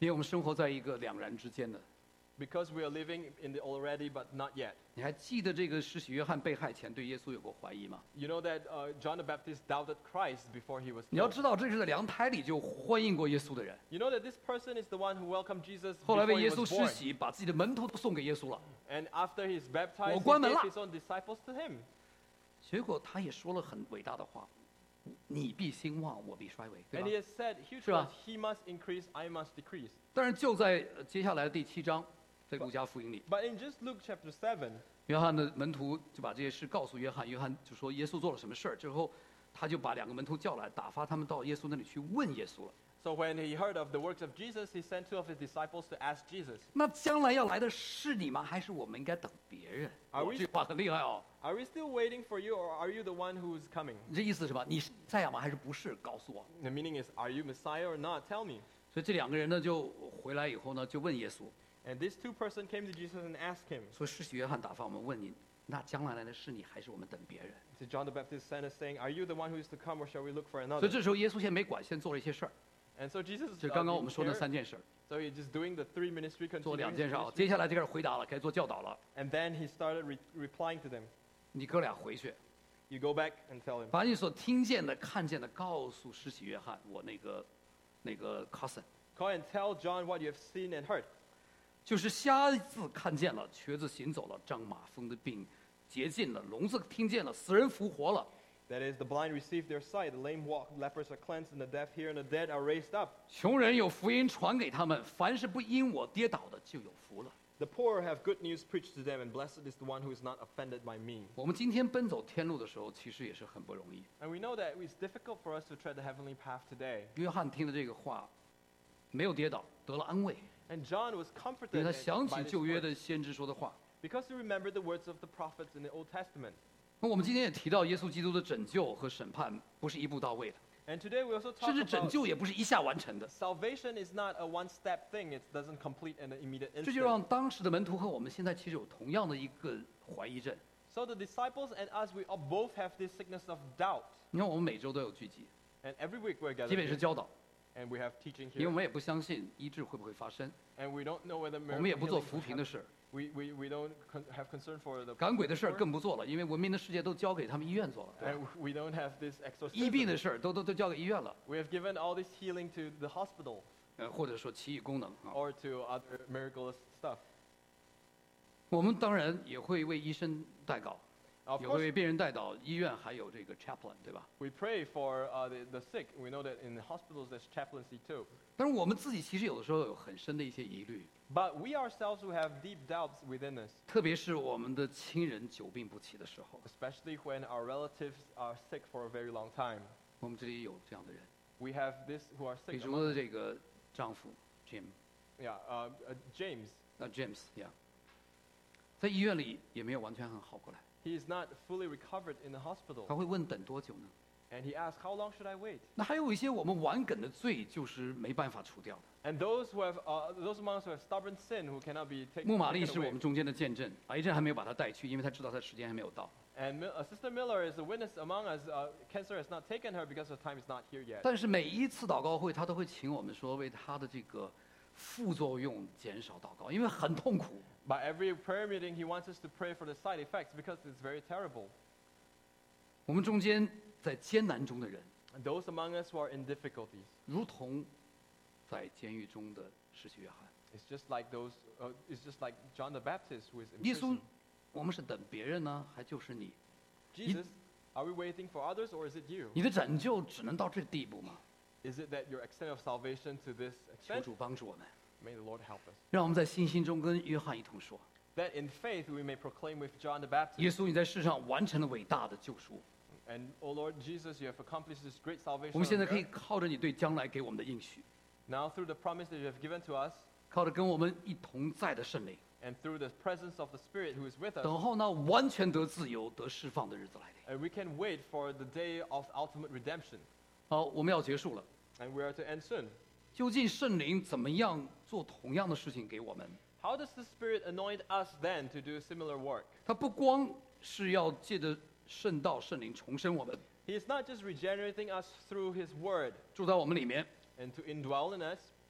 因为我们生活在一个两然之间的。 because we are living in the already but not yet. 你还记得这个施洗约翰被害前对耶稣有过怀疑吗？ You know that John the Baptist doubted Christ before he was 你要 killed. 知道，这是在娘胎里就欢迎过耶稣的人， You know that this person is the one who welcomed Jesus 后来 before 为 he 耶稣 was 施 born. 洗，把自己的门徒都送给耶稣了。 And after he's baptized, 我 he 关门 gave 了。 his own disciples to him. 结果他也说了很伟大的话：“你必兴旺，我必衰微。”对 And 吧 he？has said huge 是吧？ words, he must increase, I must decrease. 但是就在接下来的第7章，在路加福音里， But in just Luke chapter 7, 约翰的门徒就把这些事告诉约翰，约翰就说耶稣做了什么事儿。之后，他就把2个门徒叫来，打发他们到耶稣那里去问耶稣了。 so when he heard of the works of Jesus, he sent 2 of his disciples to ask Jesus, 那将来要来的是你吗？还是我们应该等别人？ Are we- 这话很厉害哦。 are we still waiting for you or are you the one who's coming? 你这意思是什么？你是赛亚吗？还是不是？告诉我。 The meaning is, are you Messiah or not? Tell me. 所以这2个人呢，就回来以后呢，就问耶稣。 And these 2 persons came to Jesus and asked him. 说施洗约翰打发我们问你，那将来来的是你，还是我们等别人？ So John the Baptist sent us saying, are you the one who is to come or shall we look for 所以 another? 这时候耶稣先没管，先做了一些事儿， And so Jesus 就刚刚我 didn't 们说的 care. 3件事儿， So he's just doing the 3 ministry 做 continuing 2 his 件事啊。 ministry. 接下来就开始回答了，开始做教导了。 And then he started replying to them. 你哥俩回去， You go back and tell him. 把你所听见的、看见的告诉施洗约翰，我那个 cousin， Go and tell John what you have seen and heard. 就是瞎子看见了，瘸子行走了，长马蜂的病洁净了，聋子听见了，死人复活了。 That is, the blind receive their sight, the lame walk, lepers are cleansed, and the deaf hear, and the dead are raised up. 穷人有福音传给他们，凡是不因我跌倒的，就有福了。 The poor have good news preached to them, and blessed is the one who is not offended by me. 我们今天奔走天路的时候，其实也是很不容易。 And we know that it's difficult for us to tread the heavenly path today. 约翰听了这个话，没有跌倒，得了安慰， And John was 因 comforted 为他想 by 起 this 旧约 word, 的先知说的话。 because he remembered the words of the prophets in the Old Testament. 那我们今天也提到，耶稣基督的拯救和审判不是一步到位的， And today we also 甚 talk 至拯 about 救也不是一下完成的。 salvation is not a one-step thing. It doesn't complete in an immediate 这就 instant. 让当时的门徒和我们现在其实有同样的一个怀疑症。 So the disciples and us, we all both have this sickness of doubt. 你看，我们每周都有聚集， And every week we're 基 gathered 本是 here, 教导， and we have teaching 因为 here. 我们也不相信医治会不会发生， And we don't know whether 我们也 miracle 不做 healing 扶 will 贫的 happen. 事儿， We don't have concern for the 赶鬼的事儿 poor, 更不做了，因为文明的世界都交给他们医院做了，对吧 and we don't have this 医病 exorcism. 的事儿都交给医院了， We have given all this healing to the hospital 或者说奇异功能啊。 or to other miraculous stuff. 我们当然也会为医生代祷， Of 也会 course, 为病人代祷，医院还有这个 chaplain， 对吧？ we pray for the sick. We know that in the hospitals there's chaplaincy too. 但是我们自己其实有的时候有很深的一些疑虑， But we ourselves who have deep doubts within us, 特别是我们的亲人久病不起的时候， especially when our relatives are sick for a very long time. 我们这里有这样的人， We have this who are 比 sick. 如 among 说 us. 这个丈夫 Jim， Yeah, James. James， 呀，在医院里也没有完全很好过来， He is not fully recovered in the hospital. 他会问等多久呢？ And he asked, how long should I wait? 那还有一些我们顽梗的罪，就是没办法除掉的。 And those among us who have stubborn sin who cannot be 穆玛丽 taken 是我 away. 们中间的见证，癌症还没有把他带去，因为他知道他的时间还没有到。 And Sister Miller is a witness among us. Cancer has not taken her because her time is not here yet. 但是每一次祷告会，他都会请我们说为他的这个副作用减少祷告，因为很痛苦。 By every prayer meeting, he wants us to pray for the side effects because it's very terrible. 我们中间在艰难中的人， And those among us who are in difficulties, 如同在监狱中的施洗约翰。 it's just like it's just like John the Baptist who is in 耶稣 prison.， 我们是等别人呢，还就是你？ Jesus, are we waiting for others or is it you? 你的拯救只能到这地步吗？ Is it that your extent of salvation to this 求 extent? 主帮助我们， May the Lord help us. 让我们在信心中跟约翰一同说： That in faith we may proclaim with John the 耶 Baptist. 稣，你在世上完成了伟大的救赎。 And, oh Lord Jesus, you have accomplished this great salvation. 我们现在 on 可以 earth. 靠着你对将来给我们的应许， Now through the promise that you have given to us, 靠着跟我们一同在的圣灵， and through the presence of the Spirit who is with us, 等候那完全得自由、得释放的日子来临。 and we can wait for the day of ultimate redemption. 好，我们要结束了。 And we are to end soon. 究竟圣灵怎么样做同样的事情给我们？ How does the Spirit anoint us then to do similar work? 他不光是要借着圣道、圣灵重生我们， He is not just regenerating us through His Word 住在我们里面， and to indwell in us,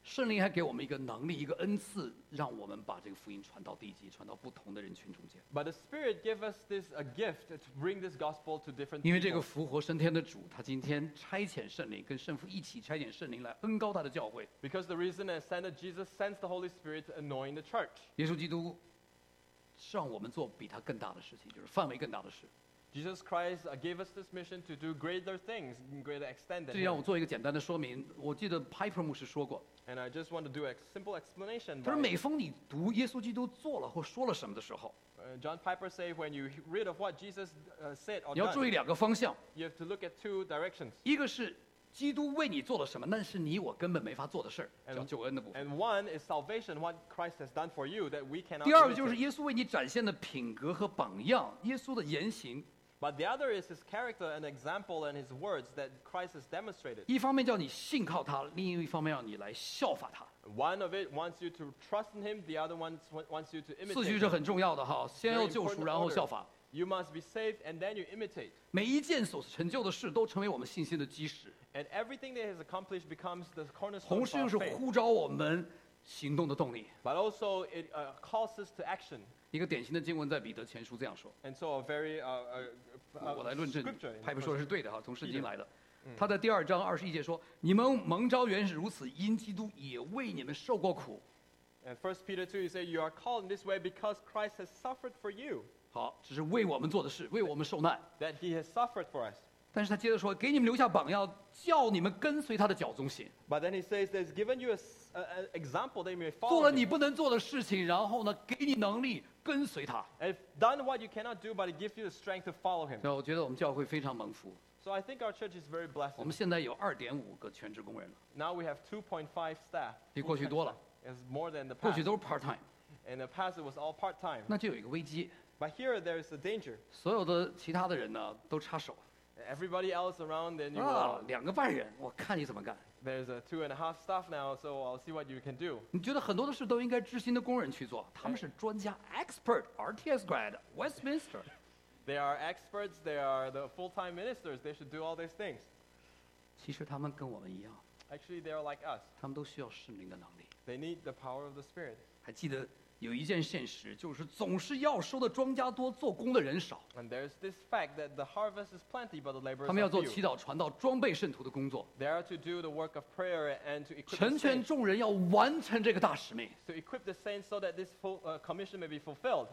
圣灵还给我们一个能力，一个恩赐，让我们把这个福音传到地极，传到不同的人群中间。 But the Spirit gave us this a gift to bring this gospel to different 因为这个 people. 复活升天的主，他今天差遣圣灵，跟圣父一起差遣圣灵来恩膏他的教会。 Because the reason ascended Jesus sends the Holy Spirit to anoint the church. 耶稣基督让我们做比他更大的事情，就是范围更大的事。 Jesus Christ gave us this mission to do greater things, in greater extent 这 than 里让我 him. 做一个简单的说明。我记得 Piper 牧师说过， And I just want to do a simple explanation. 他说 by- 每逢你读耶稣基督做了或说了什么的时候， John Piper say when you read of what Jesus said or 你要注意 done, 两个方向， you have to look at two directions. 一个是基督为你做了什么，那是你我根本没法做的事儿，叫救恩的部分。 And one is salvation, what Christ has done for you that we cannot 第二个就是 imitate. 耶稣为你展现的品格和榜样，耶稣的言行。 But the other is his character and example and his words that Christ has demonstrated. 一方面叫你信靠他，另一方面让你来效法他。 One of it wants you to trust in him, the other one wants you to 次序 imitate 是 him. 很重要的哈，先要救赎，然后效法。 You must be saved and then you imitate. 每一件所成就的事都成为我们信心的基石， And everything that he has accomplished becomes the cornerstone 同 of 时又 our 是 faith. 呼召我们行动的动力。 But also it calls us to action. 一个典型的经文在彼得前书这样说， And so a very 我来论证 scripture in 派普说的是 First- 对的哈，从圣经来的。他在第2章21节说：“你们蒙召原是如此，因基督也为你们受过苦。 And 1 Peter 2, you say, you are called in this way because Christ has suffered for you, ” 好，这是为我们做的事，为我们受难。 that he has suffered for us. 但是他接着说：“给你们留下榜样，叫你们跟随他的脚踪行。 But then he says, there's given you an example that you may 做 follow 了 him. 你不能做的事情，然后呢，给你能力跟随他。 And done what you cannot do, but he gives you the strength to follow him. 那我觉得我们教会非常蒙福， So I think our church is very 我 blessed. 们现在有2.5个全职工人了， Now we have 2.5 staff. 比过去多了。 It's more than the 过 past. 去都是 part time， In the past, it was all part-time. 那就有一个危机， But here, there is a danger. 所有的其他的人呢都插手 Everybody else around, then you 啊 will, ，2个半人，我看你怎么干。 there's a 2.5 staff now, so I'll see what you can do. 你觉得很多的事都应该知心的工人去做，他们是专家 expert RTS grad Westminster， They are experts, they are the full-time ministers, they should do all these things. 其实他们跟我们一样， Actually, they are like us. 他们都需要圣灵的能力。 They need the power of the Spirit. 还记得有一件现实，就是总是要收的庄稼多，做工的人少。 And there's this fact that the harvest is plenty, but the laborers 他们要 are 做 few. 祈祷、传道、装备圣徒的工作， They are to do the work of prayer and to equip 成 the 全 saints, 众人，要完成这个大使命。 to equip the saints so that this commission may be fulfilled.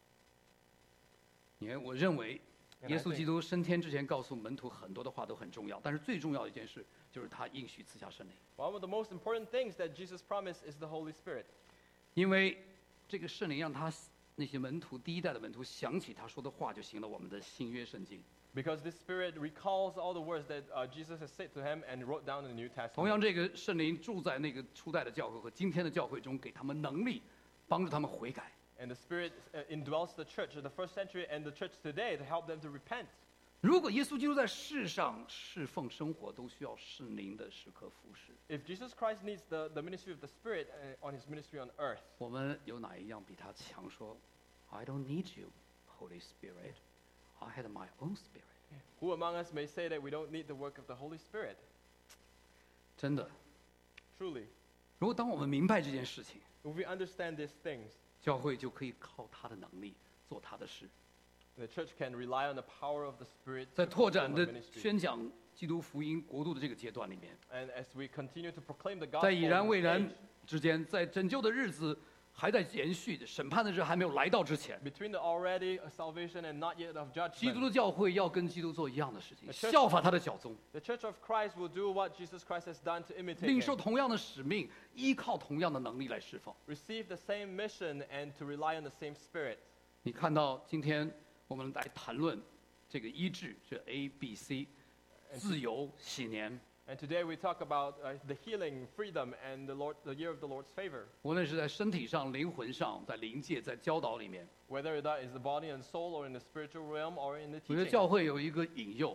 你看，我认为 And 耶 I 稣 think- 基督升天之前告诉门徒很多的话都很重要，但是最重要的一件事就是他应许赐下圣灵， One of the most important things that Jesus promised is the Holy Spirit. 因为这个圣灵让他那些门徒第一代的门徒想起他说的话就行了。我们的新约圣经， Because this Spirit recalls all the words that Jesus has said to him and wrote down in the New 同 Testament. 样这个圣灵住在那个初代的教会和今天的教会中，给他们能力，帮助他们悔改。 And the Spirit indwells the church of the first century and the church today to help them to repent. 如果耶稣基督在世上侍奉生活都需要圣灵的时刻服侍， If Jesus Christ needs the ministry of the Spirit on his ministry on earth, 我们有哪一样比他强？说 I don't need you, Holy Spirit. I had my own spirit. who among us may say that we don't need the work of the Holy Spirit? 真的， Truly, 如果当我们明白这件事情， if we understand these things, 教会就可以靠他的能力做他的事， the church can rely on the power of the Spirit 在 to 拓 fulfill 展 the 的 ministry. 宣讲基督福音国度的这个阶段里面， And as we continue to proclaim the 在 gospel 已 in 然 this 未然 age, 之间，在拯救的日子还在延续，审判的日还没有来到之前， between the already salvation and not yet of 基督 judgment, 的教会要跟基督做一样的事情， The church- 效法他的脚踪， the church of Christ will do what Jesus Christ has done to imitate 领受 him, 同样的使命，依靠同样的能力来释放。 receive the same mission and to rely on the same Spirit. 你看到今天我们来谈论这个医治，这 ABC，自由、喜年， And today we talk about the healing, freedom, and the year of the Lord's favor. 无论是在身体上、灵魂上，在灵界、在教导里面， Whether that is the body and soul or in the spiritual realm or in the 我觉得 teaching. 教会有一个引诱，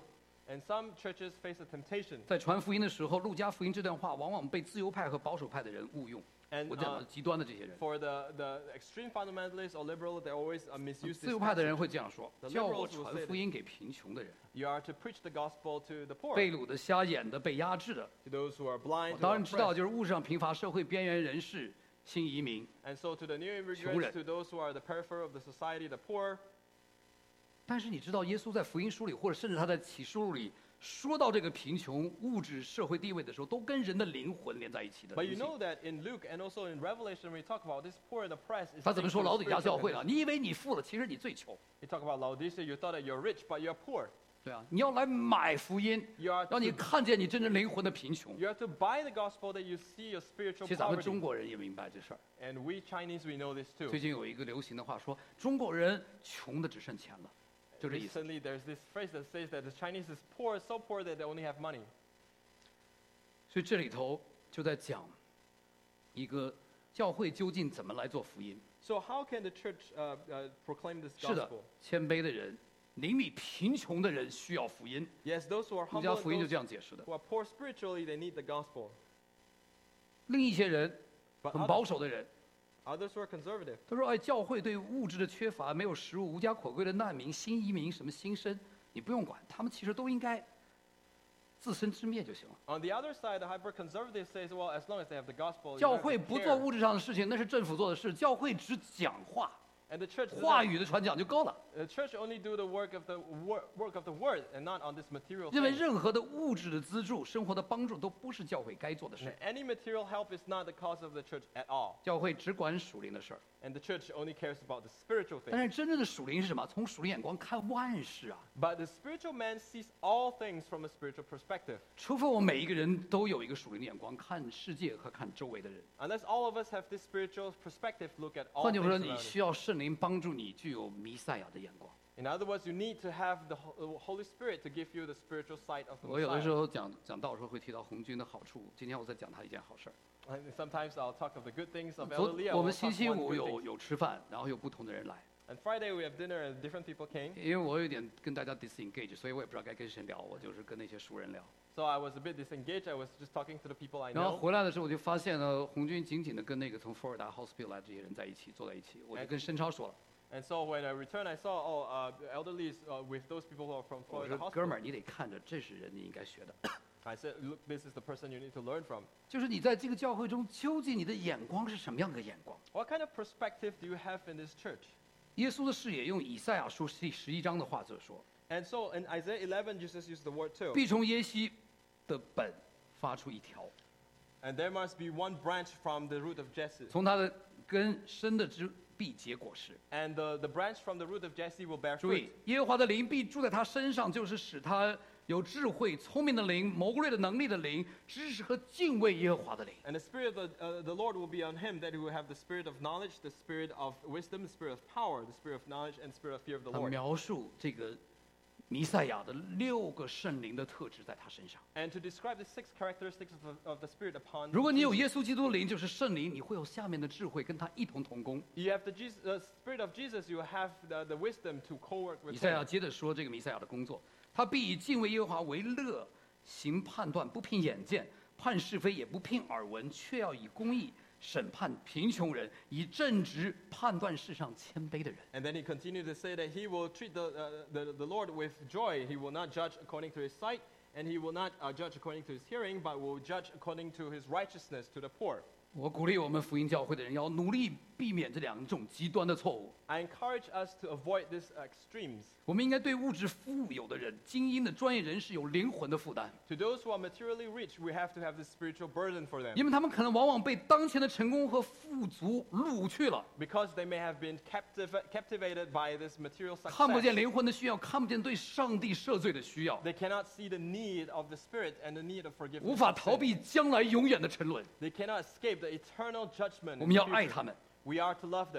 And some churches face a temptation. 在传福音的时候，路加福音这段话往往被自由派和保守派的人误用。 And 我讲的极端的这些人， for the extreme fundamentalists or liberal, they always misuse 自 this 由派的人 passage. 会这样说： The 叫我 liberals will 传 say 福音给贫穷的人， You are to preach the gospel to the poor, 被掳的、瞎眼的、被压制的。 to those who are blind, 我 to 当 the 然知道， oppressed. 就是物质上贫乏、社会边缘人士、新移民。 And so to the new 穷人。 immigrants, to those who are the periphery of the society, the poor. 但是你知道，耶稣在福音书里，或者甚至他在启示录里，说到这个贫穷、物质、社会地位的时候，都跟人的灵魂连在一起的 But 东 you 西。 know that in Luke and also in Revelation, we talk about this poor and oppressed. Is 他怎么 linked 说 to 老底家 spiritual 教会了？ condition. 你以为你富了，其实你最穷。 You talk about Laodicea, you thought that you're rich, but you're poor. 对啊，你要来买福音， You are 让你 to, 看见你真正灵魂的贫穷。 you are to buy the gospel that you see your 其 spiritual 实咱们中 poverty. 国人也明白这事儿。 And we Chinese, we know this too. 最近有一个流行的话说，中国人穷的只剩钱了，就这意思。 Recently, there's this phrase that says that the Chinese is poor, so poor that they only have money. 所以这里头就在讲一个教会究竟怎么来做福音。 So how can the church proclaim this 是的 gospel?， 谦卑的人、灵里贫穷的人需要福音。 Yes, those who are 路 humble 加 and 福音就 those 这样解释的。 who are poor spiritually, they need the gospel. 另一些人 But 很保守的人， others who are conservative, 他说：“哎，教会对物质的缺乏、没有食物、无家可归的难民、新移民、什么新生，你不用管，他们其实都应该自生自灭就行了。 on the other side, the hyper-conservative says, well, as long as they have the gospel, you 教 don't 会 have to 不做 care. 物质上的事情，那是政府做的事。教会只讲话， And the church, does 话 not- 语的传讲就够了。 the church only do the work of the work of the word and not on this material 认为 thing. 任何的物质的资助、生活的帮助都不是教会该做的事。 Any material help is not the cause of the church at all. 教会只管属灵的事儿。 And the church only cares about the spiritual 但 things. 是真正的属灵是什么？从属灵眼光看万事啊！ But the spiritual man sees all things from a spiritual perspective. 除非我们每一个人都有一个属灵的眼光，看世界和看周围的人。 Unless all of us have this spiritual perspective, look at all 换 things 句话说， around 你 us. 需要圣灵帮助你具有弥赛亚的眼光。 In other words, you need to have the Holy Spirit to give you the spiritual sight of the 我有的时 Messiah. 候讲道的时候会提到红军的好处，今天我在讲他一件好事儿。 And sometimes I'll talk of the good things of 昨 Elder Lee. I 我 will 们 talk 星期 one 五 good 有 thing. 有吃饭，然后有不同的人来。 And Friday we have dinner and different people came. 因为我有点跟大家 disengage，所以我也不知道该跟谁聊，我就是跟那些熟人聊。 So I was a bit disengaged. I was just talking to the people I 然后 know. 回来的时候，我就发现呢，红军紧紧的跟那个从佛罗里达 hospital 来的这些人在一起，坐在一起。我就跟申超说了， And so when I returned, I saw, Elder Lee is with those people who are from 我 Florida 说哥们 Hospital. 儿，你得看着，这是人你应该学的。 I said, look, this is the person you need to learn from. 就是你在这个教会中，究竟你的眼光是什么样的眼光？ What kind of perspective do you have in this church? 耶稣的视野用以赛亚书第11章的话这说： And so in Isaiah 11, Jesus used the word too. 必从耶西的本发出一条， And there must be one branch from the root of Jesse. 从他的根生的枝必结果实。 And the branch from the root of Jesse will bear 注 fruit. 意，耶和华的灵必住在他身上，就是使他有智慧、聪明的灵、谋略的能力的灵、知识和敬畏耶和华的灵。 And the Spirit of the Lord will be on him, that he will have the spirit of knowledge, the spirit of wisdom, the spirit of power, the spirit of knowledge, and spirit of fear of the 他 Lord. 描述这个弥赛亚的6个圣灵的特质在他身上。 And to describe the 6 characteristics of the Spirit upon 如果你有 Jesus. 耶稣基督的灵，就是圣灵，你会有下面的智慧，跟他一同同工。 You have the Spirit of Jesus, you have the wisdom to co-work 以 with 赛亚 him. 接着说这个弥赛亚的工作，他必以敬畏耶和华为乐，行判断不凭眼见，判是非也不凭耳闻，却要以公义审判贫穷人，以正直判断世上谦卑的人。 And then he continued to say that he will treat the Lord with joy. He will not judge according to his sight, and he will not judge according to his hearing, but will judge according to his righteousness to the poor. 我鼓励我们福音教会的人要努力避免这2种极端的错误。 I encourage us to avoid these extremes. 我们应该对物质富有的人、精英的专业人士有灵魂的负担， To those who are materially rich, we have to have this spiritual burden for them. 因为他们可能往往被当前的成功和富足掳去了， Because they may have been captivated by this material 看不见 success. 灵魂的需要，看不见对上帝赦罪的需要， They cannot see the need of the Spirit and the need of 无 forgiveness. 法 of 逃 sin. 避将来永远的沉沦。 They cannot escape the eternal judgment. 我 in 们要 the 爱 future. 他们， We are to love them.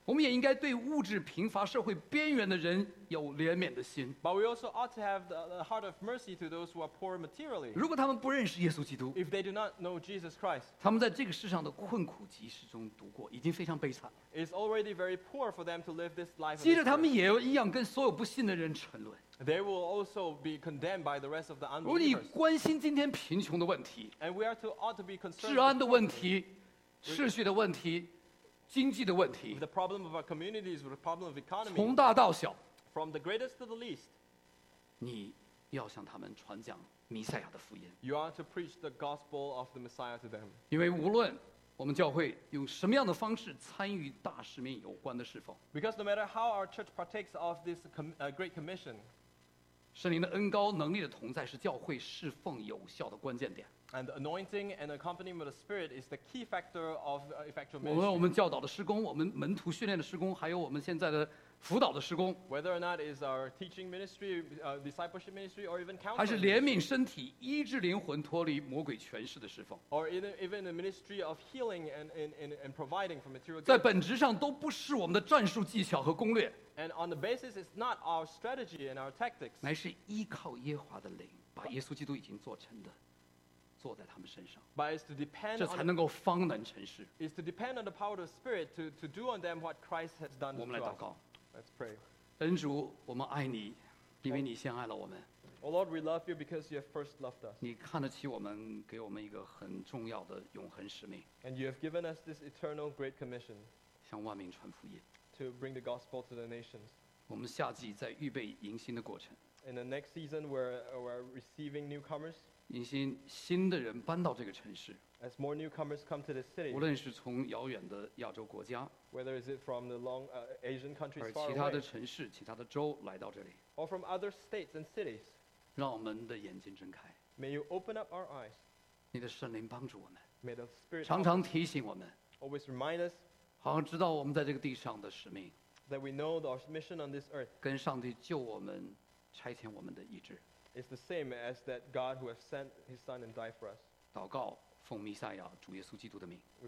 我们也应该对物质贫乏、社会边缘的人有怜悯的心。 But we also ought to have the heart of mercy to those who are poor materially. 如果他们不认识耶稣基督， If they do not know Jesus Christ, 他们在这个世上的困苦疾世中度过，已经非常悲惨了。 it's already very poor for them to live this life. 接着，他们也一样跟所有不信的人沉沦。 They will also be condemned by the rest of the 如果你 unbelievers. 关心今天贫穷的问题、 And we ought to be concerned 治安的 with 问题、秩序的问题、经济的问题， the problem of our communities, with the problem of 从 economy, 大到小， from the greatest to the least, 你要向他们传讲弥赛亚的福音。 you are to preach the gospel of the Messiah to them. 因为无论我们教会用什么样的方式参与大使命有关的侍奉， Because no matter how our church partakes of this Great Commission, 圣灵的恩高能力的同在是教会侍奉有效的关键点。 and the anointing and accompaniment of the Spirit is the key factor of effectual 我 ministry. 们教导的施工，我们门徒训练的施工，还有我们现在的辅导的施工， Whether or not it's our teaching ministry, discipleship ministry, or even 还是 counseling 怜 ministry, 悯身体、医治灵魂、脱离魔鬼权势的侍奉， or even the ministry of healing and providing for material 在 goods. 本质上都不是我们的战术技巧和攻略， And on the basis, it's not our strategy and our tactics, 乃是依靠耶和华的灵，把耶稣基督已经做成的，做在他们身上， but it's to depend 这才 on 能够方能成事。 is to depend on the power of the Spirit to do on them what Christ has done 我 to 们来祷 us. 告， Let's pray. 恩主，我们爱你，因为你先爱了我们， Oh Lord, we love you because you have first loved us. 你看得起我们，给我们一个很重要的永恒使命， And you have given us this eternal great commission 向万民传福音。 to bring the gospel to the nations. 我们夏季在预备迎新的过程， In the next season, we're receiving newcomers. 迎新新的人搬到这个城市， As more newcomers come to this city, 无论是从遥远的亚洲国家， whether is it from the long Asian 还 countries 是 far 其他的 away, 城市、其他的州来到这里， or from other states and cities, 让我们的眼睛睁开， may you open up our eyes. 你的圣灵帮助我们， May the Spirit 常 help 常提醒我们， always remind us 好像知道我们在这个地上的使命， that we know our mission on this earth 跟上帝救我们、差遣我们的意志。 is the same as that God who has sent his Son and died for us. 祷告，奉弥赛亚主耶稣基督的名。